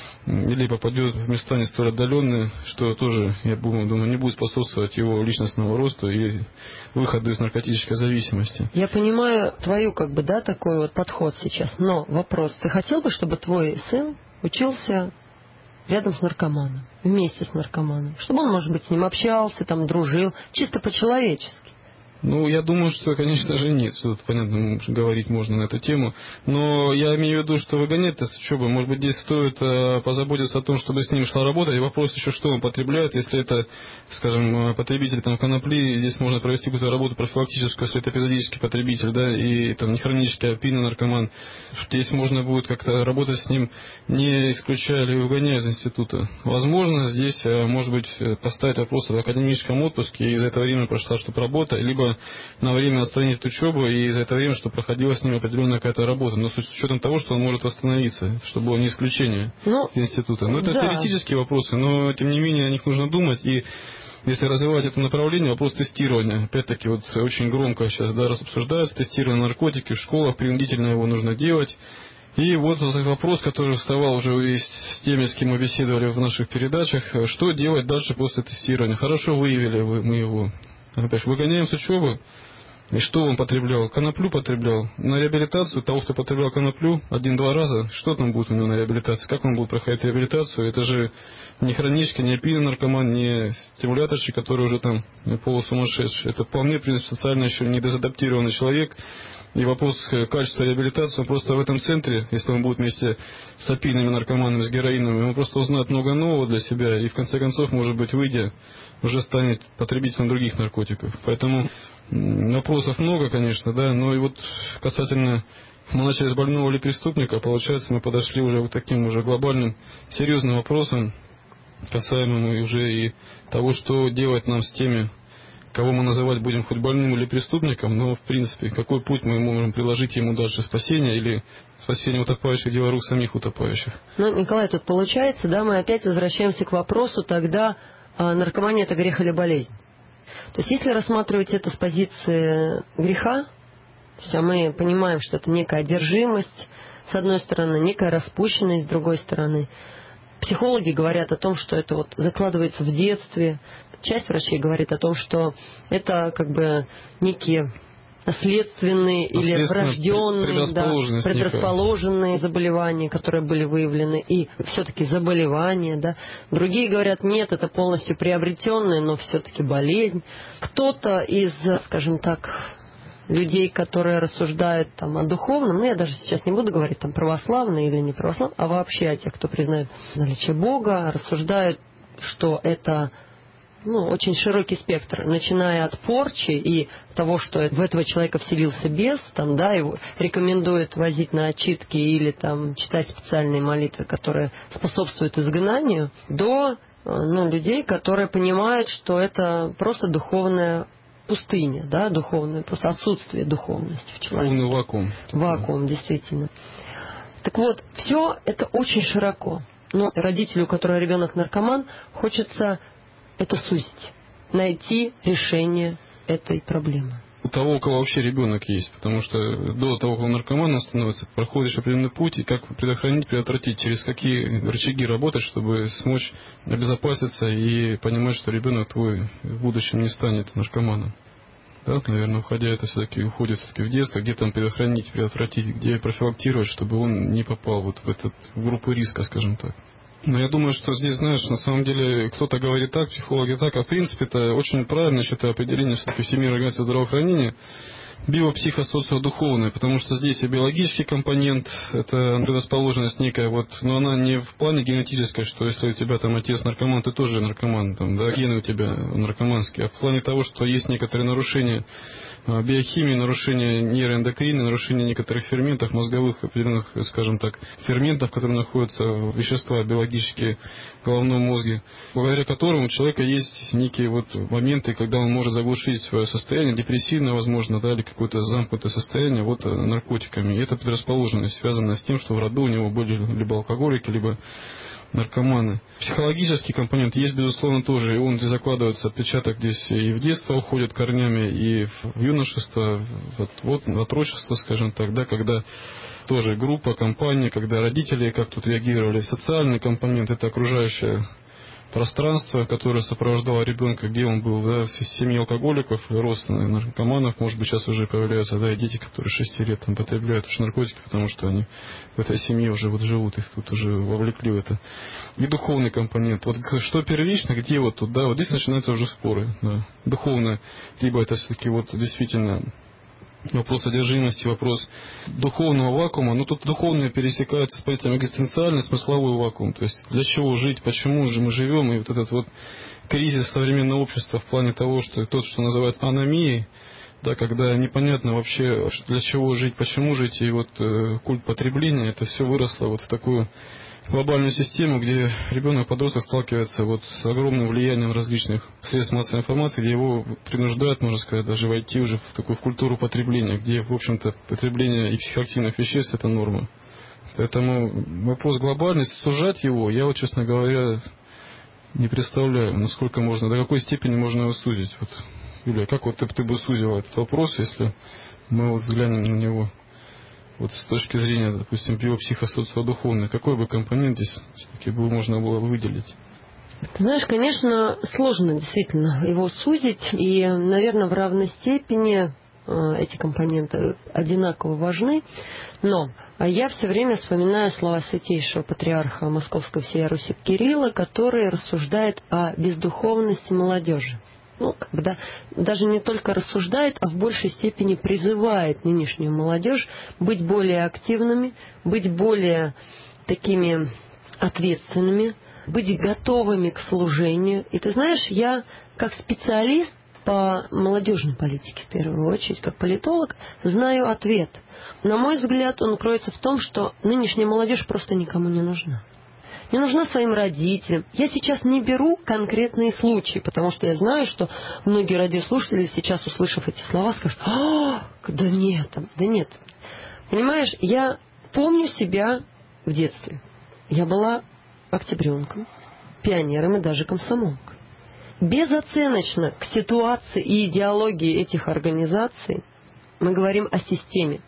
или попадет в места не столь отдаленные, что тоже, я думаю, не будет способствовать его личностному росту и выходу из наркотической зависимости. Я понимаю твою, такой вот подход сейчас, но вопрос, ты хотел бы, чтобы твой сын учился рядом с наркоманом, вместе с наркоманом, чтобы он, может быть, с ним общался, там, дружил, чисто по-человечески? Ну, я думаю, что, конечно же, нет. Что тут, понятно, говорить можно на эту тему. Но я имею в виду, что выгонять-то с учебы. Может быть, здесь стоит позаботиться о том, чтобы с ним шла работа. И вопрос еще, что он потребляет. Если это, скажем, потребитель там конопли, здесь можно провести какую-то работу профилактическую, если это эпизодический потребитель, да, и там не хронический, а пьяный наркоман. Здесь можно будет как-то работать с ним, не исключая или выгоняя из института. Возможно, здесь, может быть, поставить вопрос об академическом отпуске, и за это время прошла, чтобы работа, либо на время отстранить от учебы, и за это время, чтобы проходила с ним определенная какая-то работа. Но с учетом того, что он может восстановиться, чтобы было не исключение из института. Но это теоретические вопросы, но тем не менее о них нужно думать. И если развивать это направление, вопрос тестирования. Опять-таки, вот очень громко сейчас обсуждается тестирование наркотики в школах, принудительно его нужно делать. И вот вопрос, который вставал уже с теми, с кем мы беседовали в наших передачах, что делать дальше после тестирования. Хорошо выявили мы его. Опять выгоняем с учебы. И что он потреблял? Коноплю потреблял. На реабилитацию того, кто потреблял коноплю 1-2 раза, что там будет у него на реабилитации? Как он будет проходить реабилитацию? Это же не хронический, не опийный наркоман, не стимуляторщик, который уже там полусумасшедший. Это вполне, в принципе, социально еще недозадаптированный человек. И вопрос качества реабилитации, он просто в этом центре, если он будет вместе с опийными наркоманами, с героином, он просто узнает много нового для себя и в конце концов, может быть, выйдя, уже станет потребителем других наркотиков. Поэтому вопросов много, конечно, да, но и вот касательно, мы начали с больного или преступника, получается, мы подошли уже к таким уже глобальным, серьезным вопросам, касаемым уже и того, что делать нам с теми, кого мы называть будем хоть больным или преступником, но, в принципе, какой путь мы можем предложить ему дальше, спасения или спасения утопающих, дело рук самих утопающих. Ну, Николай, тут получается, да, мы опять возвращаемся к вопросу тогда, наркомания – это грех или болезнь. То есть, если рассматривать это с позиции греха, то есть, мы понимаем, что это некая одержимость, с одной стороны, некая распущенность, с другой стороны. Психологи говорят о том, что это вот закладывается в детстве. Часть врачей говорит о том, что это некие наследственные или врожденные, предрасположенные заболевания, которые были выявлены, и все-таки заболевания. Да. Другие говорят, нет, это полностью приобретенное, но все-таки болезнь. Кто-то из, скажем так, людей, которые рассуждают о духовном, я даже сейчас не буду говорить православные или не православные, а вообще о тех, кто признает наличие Бога, рассуждают, что это очень широкий спектр, начиная от порчи и того, что в этого человека вселился бес, его рекомендуют возить на отчитки или читать специальные молитвы, которые способствуют изгнанию, до людей, которые понимают, что это просто духовная пустыня, духовное, просто отсутствие духовности в человеке. Полный вакуум. Вакуум, действительно. Так вот, все это очень широко. Но родителю, у которого ребенок наркоман, хочется это сузить, найти решение этой проблемы. У того, у кого вообще ребенок есть, потому что до того, как он наркоманом становится, проходишь определенный путь, и как предохранить, предотвратить, через какие рычаги работать, чтобы смочь обезопаситься и понимать, что ребенок твой в будущем не станет наркоманом. Да, наверное, уходя, это все-таки уходит в детство, где там предохранить, предотвратить, где профилактировать, чтобы он не попал в группу риска, скажем так. Но я думаю, что здесь, знаешь, на самом деле кто-то говорит так, психологи так, а в принципе это очень правильно, считаю, определение все-таки Всемирной организации здравоохранения, биопсихосоциодуховное, потому что здесь и биологический компонент, это предрасположенность некая, вот, но она не в плане генетической, что если у тебя там отец наркоман, ты тоже наркоман, там, да, гены у тебя наркоманские, а в плане того, что есть некоторые нарушения биохимии, нарушения нейроэндокрина, нарушения некоторых ферментов, мозговых определенных, скажем так, ферментов, которые находятся в веществах биологические в головном мозге, благодаря которым у человека есть некие вот моменты, когда он может заглушить свое состояние, депрессивное, возможно, да, или какое-то замкнутое состояние вот наркотиками. И эта предрасположенность связана с тем, что в роду у него были либо алкоголики, либо наркоманы. Психологический компонент есть, безусловно, тоже, и он здесь закладывается, отпечаток здесь и в детство уходит корнями, и в юношество, в отрочество, скажем так, да, когда тоже группа, компания, когда родители как тут реагировали. Социальный компонент – это окружающее пространство, которое сопровождало ребенка, где он был, да, в семье алкоголиков, рос наркоманов, может быть, сейчас уже появляются, да, и дети, которые 6 лет там потребляют уже наркотики, потому что они в этой семье уже вот живут, их тут уже вовлекли в это. И духовный компонент. Вот что первично, где вот тут, да, вот здесь начинаются уже споры, да. Духовное, либо это все-таки вот действительно вопрос одержимости, вопрос духовного вакуума. Но тут духовное пересекается с понятием экзистенциальный, смысловой вакуум. То есть для чего жить, почему же мы живем. И вот этот вот кризис современного общества в плане того, что тот, что называется аномией, да, когда непонятно вообще для чего жить, почему жить. И вот культ потребления, это все выросло вот в такую глобальную систему, где ребенок-подросток сталкивается вот с огромным влиянием различных средств массовой информации, где его принуждают, можно сказать, даже войти уже в такую культуру потребления, где, в общем-то, потребление и психоактивных веществ – это норма. Поэтому вопрос глобальный, сужать его, я вот, честно говоря, не представляю, насколько можно, до какой степени можно его сузить. Вот, Юлия, как вот ты бы сузила этот вопрос, если мы вот взглянем на него? Вот с точки зрения, допустим, биопсихосоциодуховной, какой бы компонент здесь все-таки можно было выделить? Ты знаешь, конечно, сложно действительно его сузить, и, наверное, в равной степени эти компоненты одинаково важны, но я все время вспоминаю слова святейшего патриарха Московской всей Руси Кирилла, который рассуждает о бездуховности молодежи. Ну, когда даже не только рассуждает, а в большей степени призывает нынешнюю молодежь быть более активными, быть более такими ответственными, быть готовыми к служению. И ты знаешь, я как специалист по молодежной политике, в первую очередь, как политолог, знаю ответ. На мой взгляд, он кроется в том, что нынешняя молодежь просто никому не нужна. Не нужна своим родителям. Я сейчас не беру конкретные случаи, потому что я знаю, что многие радиослушатели сейчас, услышав эти слова, скажут: да нет. Понимаешь, я помню себя в детстве. Я была октябренком, пионером и даже комсомолкой. Безоценочно к ситуации и идеологии этих организаций мы говорим о системе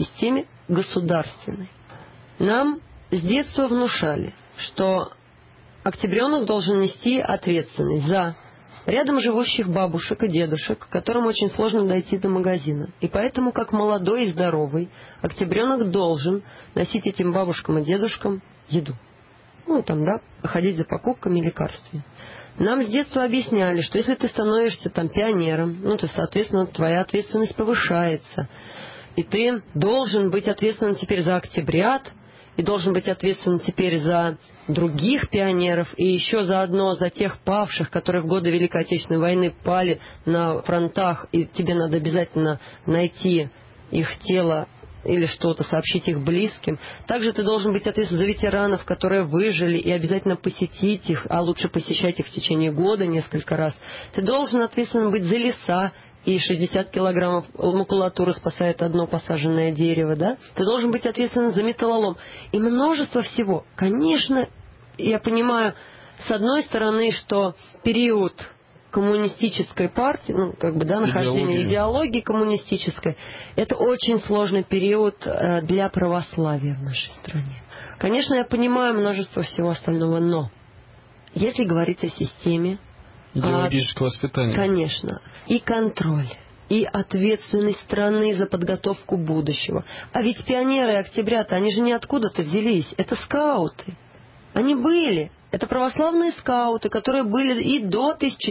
государственной. Нам с детства внушали, что октябренок должен нести ответственность за рядом живущих бабушек и дедушек, которым очень сложно дойти до магазина. И поэтому, как молодой и здоровый, октябренок должен носить этим бабушкам и дедушкам еду. Ну, там, да, ходить за покупками и лекарствами. Нам с детства объясняли, что если ты становишься там пионером, ну, то, соответственно, твоя ответственность повышается. И ты должен быть ответственным теперь за октябрят, и должен быть ответственен теперь за других пионеров, и еще заодно за тех павших, которые в годы Великой Отечественной войны пали на фронтах, и тебе надо обязательно найти их тело или что-то, сообщить их близким. Также ты должен быть ответственен за ветеранов, которые выжили, и обязательно посетить их, а лучше посещать их в течение года несколько раз. Ты должен ответственен быть за леса, и 60 килограммов макулатуры спасает одно посаженное дерево, да? Ты должен быть ответственен за металлолом. И множество всего. Конечно, я понимаю, с одной стороны, что период коммунистической партии, ну, как бы, да, нахождения идеологии коммунистической, это очень сложный период для православия в нашей стране. Конечно, я понимаю множество всего остального, но если говорить о системе, идеологического воспитания. Конечно. И контроль, и ответственность страны за подготовку будущего. А ведь пионеры и октябрята, они же не откуда-то взялись. Это скауты. Они были. Это православные скауты, которые были и до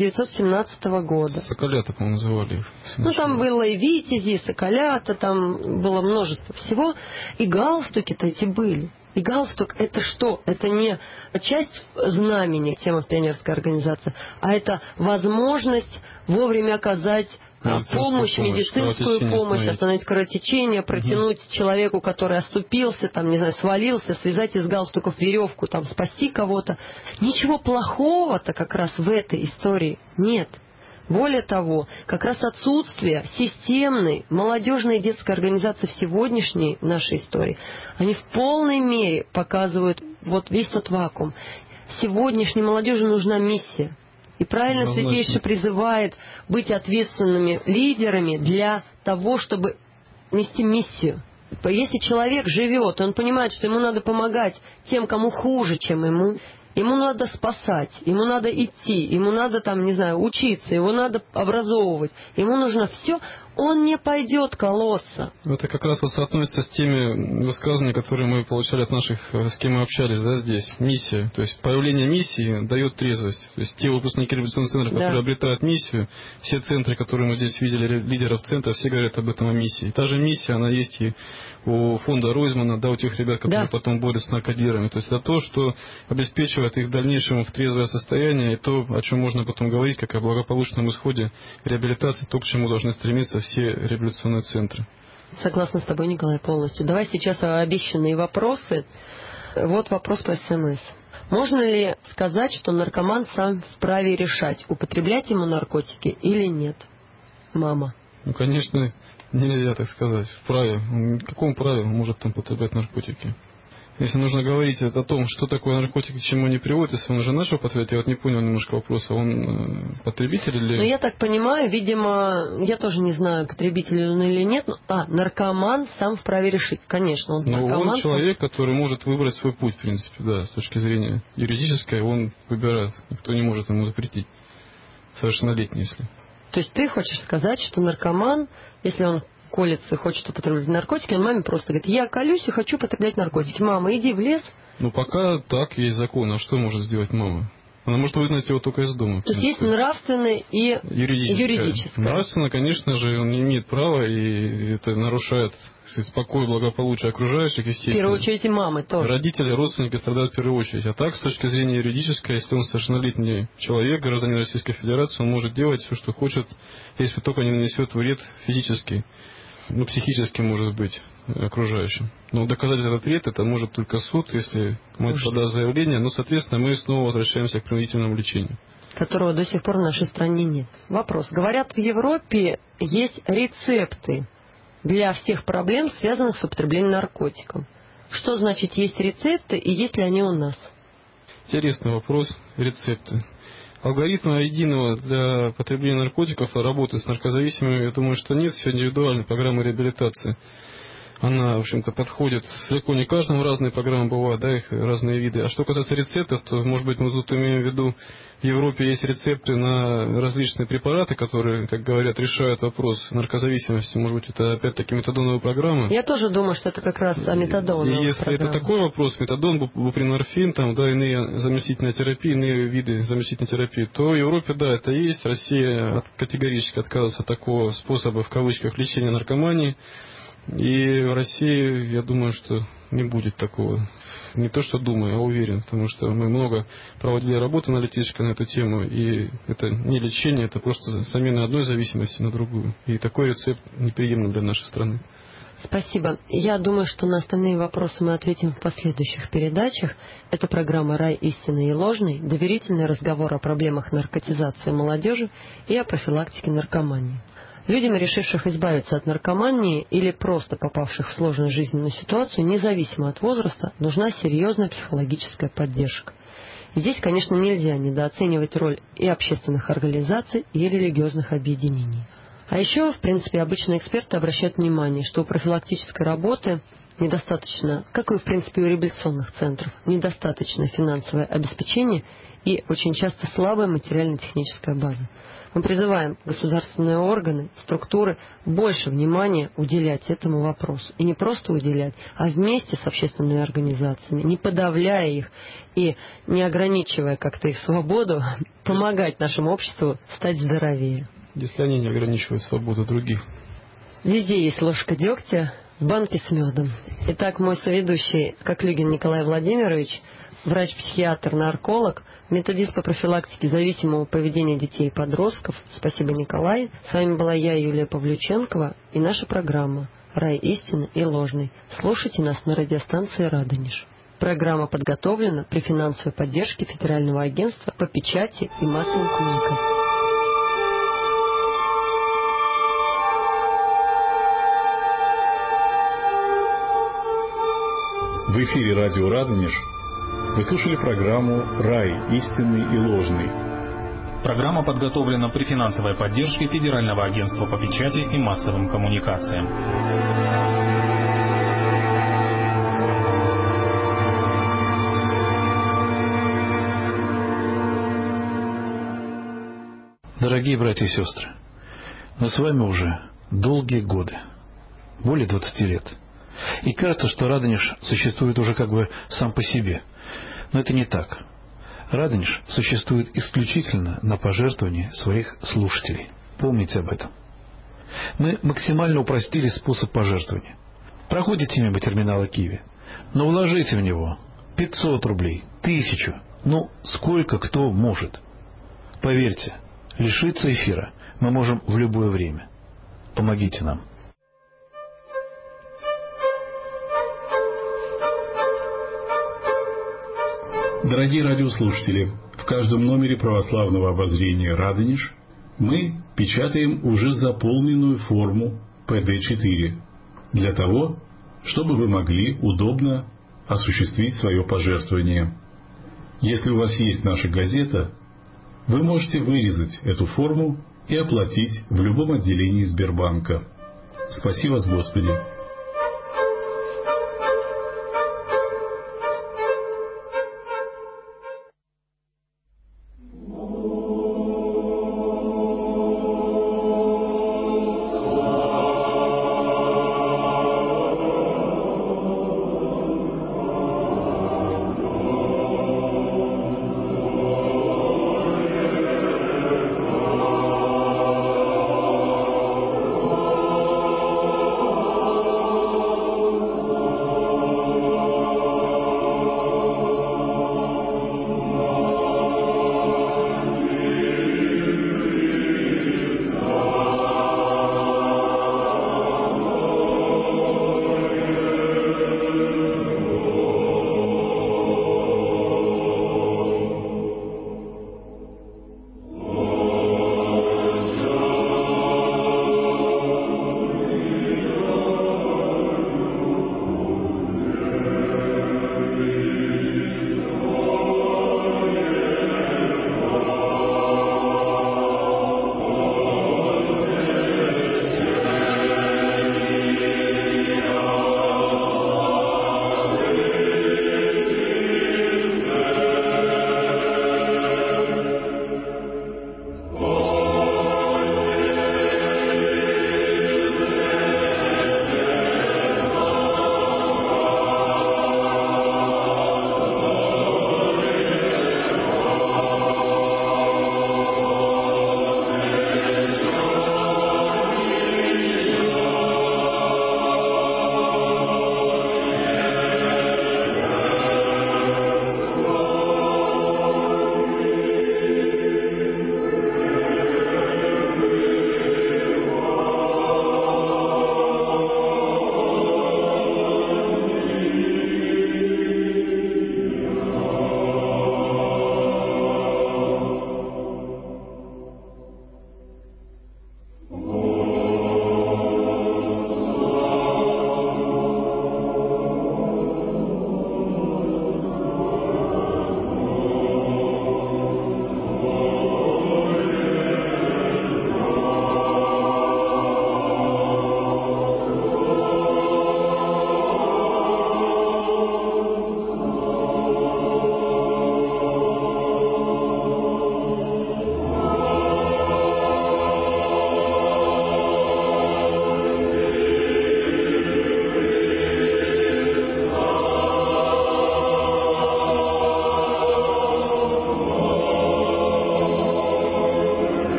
1917 года. Соколята, по-моему, называли их. Ну, там было и витязи, и соколята, там было множество всего. И галстуки-то эти были. И галстук – это что? Это не часть знамени, тема пионерской организации, а это возможность вовремя оказать помощь, медицинскую помощь, остановить кровотечение, протянуть человеку, который оступился, там, не знаю, свалился, связать из галстуков веревку, там, спасти кого-то. Ничего плохого-то как раз в этой истории нет. Более того, как раз отсутствие системной молодежной детской организации в сегодняшней нашей истории, они в полной мере показывают вот весь тот вакуум. Сегодняшней молодежи нужна миссия. И правильно Святейший призывает быть ответственными лидерами для того, чтобы нести миссию. Если человек живет, он понимает, что ему надо помогать тем, кому хуже, чем ему. Ему надо спасать, ему надо идти, ему надо там, не знаю, учиться, его надо образовывать, ему нужно все, он не пойдет колоться. Это как раз вот соотносится с теми высказываниями, которые мы получали от наших, с кем мы общались, да, здесь. Миссия. То есть появление миссии дает трезвость. То есть те выпускники революционных центров, которые обретают миссию, все центры, которые мы здесь видели, лидеров центра, все говорят об этом, о миссии. И та же миссия, она есть и у фонда Ройзмана, да, у тех ребят, которые потом борются с наркодилерами. То есть это то, что обеспечивает их в дальнейшем в трезвое состояние, и то, о чем можно потом говорить, как о благополучном исходе реабилитации, то, к чему должны стремиться все революционные центры. Согласна с тобой, Николай, полностью. Давай сейчас обещанные вопросы. Вот вопрос по СМС. Можно ли сказать, что наркоман сам вправе решать, употреблять ему наркотики или нет? Мама. Ну, конечно, нельзя так сказать. Вправе. В каком праве он может там употреблять наркотики? Если нужно говорить о том, что такое наркотики, к чему они приводят, если он уже начал употреблять, я вот не понял немножко вопроса, он потребитель или... Ну, я так понимаю, видимо, я тоже не знаю, потребитель он или нет, но, наркоман сам вправе решить, конечно. Он человек, который может выбрать свой путь, в принципе, да, с точки зрения юридической, он выбирает, никто не может ему запретить, совершеннолетний, если... То есть ты хочешь сказать, что наркоман, если он колется и хочет употреблять наркотики, он маме просто говорит: я колюсь и хочу употреблять наркотики. Мама, иди в лес. Ну, пока так, есть закон. А что может сделать мама? Она может выгнать его только из дома. То есть есть нравственное и юридическое. Нравственно, конечно же, он не имеет права, и это нарушает спокойствие, благополучие окружающих, естественно. В первую очередь и мамы тоже. Родители, родственники страдают в первую очередь. А так, с точки зрения юридической, если он совершеннолетний человек, гражданин Российской Федерации, он может делать все, что хочет, если только не нанесет вред физический. Ну, психически, может быть, окружающим. Но доказать этот вред, это может только суд, если мы подаст заявление. Ну, соответственно, мы снова возвращаемся к принудительному лечению, которого до сих пор в нашей стране нет. Вопрос. Говорят, в Европе есть рецепты для всех проблем, связанных с употреблением наркотиков. Что значит есть рецепты и есть ли они у нас? Интересный вопрос. Рецепты. Алгоритма единого для потребления наркотиков и работы с наркозависимыми, я думаю, что нет. Все индивидуальная программа реабилитации. Она, в общем-то, подходит далеко не каждому. Разные программы бывают, да, их разные виды. А что касается рецептов, то, может быть, мы тут имеем в виду, в Европе есть рецепты на различные препараты, которые, как говорят, решают вопрос наркозависимости. Может быть, это опять-таки метадоновая программа. Я тоже думаю, что это как раз метадоновая И если программа. это такой вопрос, метадон, бупринорфин, там, да, иные заместительные терапии, иные виды заместительной терапии, то в Европе, да, это есть. Россия категорически отказывается от такого способа, в кавычках, лечения наркомании. И в России, я думаю, что не будет такого. Не то, что думаю, а уверен. Потому что мы много проводили работы аналитической на эту тему. И это не лечение, это просто замена одной зависимости на другую. И такой рецепт неприемлем для нашей страны. Спасибо. Я думаю, что на остальные вопросы мы ответим в последующих передачах. Это программа «Рай истинный и ложный», доверительный разговор о проблемах наркотизации молодежи и о профилактике наркомании. Людям, решивших избавиться от наркомании или просто попавших в сложную жизненную ситуацию, независимо от возраста, нужна серьезная психологическая поддержка. Здесь, конечно, нельзя недооценивать роль и общественных организаций, и религиозных объединений. А еще, в принципе, обычные эксперты обращают внимание, что у профилактической работы недостаточно, как и, в принципе, у реабилитационных центров, недостаточное финансовое обеспечение и очень часто слабая материально-техническая база. Мы призываем государственные органы, структуры больше внимания уделять этому вопросу. И не просто уделять, а вместе с общественными организациями, не подавляя их и не ограничивая как-то их свободу, помогать нашему обществу стать здоровее. Если они не ограничивают свободу других. Везде есть ложка дегтя в банке с медом. Итак, мой соведущий Коклюгин Николай Владимирович, врач-психиатр, нарколог, методист по профилактике зависимого поведения детей и подростков. Спасибо, Николай. С вами была я, Юлия Павлюченкова, и наша программа «Рай истины и ложный». Слушайте нас на радиостанции «Радонеж». Программа подготовлена при финансовой поддержке Федерального агентства по печати и массовым коммуникациям. В эфире радио «Радонеж» вы слушали программу «Рай истинный и ложный». Программа подготовлена при финансовой поддержке Федерального агентства по печати и массовым коммуникациям. Дорогие братья и сестры, мы с вами уже долгие годы, более 20 лет. И кажется, что Радонеж существует уже как бы сам по себе. Но это не так. Радонеж существует исключительно на пожертвования своих слушателей. Помните об этом. Мы максимально упростили способ пожертвования. Проходите мимо терминала Киви, но вложите в него 500 рублей, 1000, сколько кто может. Поверьте, лишиться эфира мы можем в любое время. Помогите нам. Дорогие радиослушатели, в каждом номере православного обозрения «Радонеж» мы печатаем уже заполненную форму ПД-4 для того, чтобы вы могли удобно осуществить свое пожертвование. Если у вас есть наша газета, вы можете вырезать эту форму и оплатить в любом отделении Сбербанка. Спаси вас, Господи!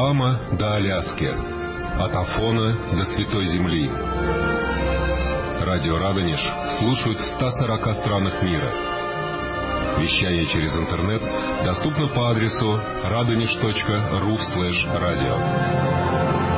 Гуама до Аляски, от Афона до Святой Земли. Радио Радонеж слушают в 140 странах мира. Вещание через интернет доступно по адресу radonish.ru/radio.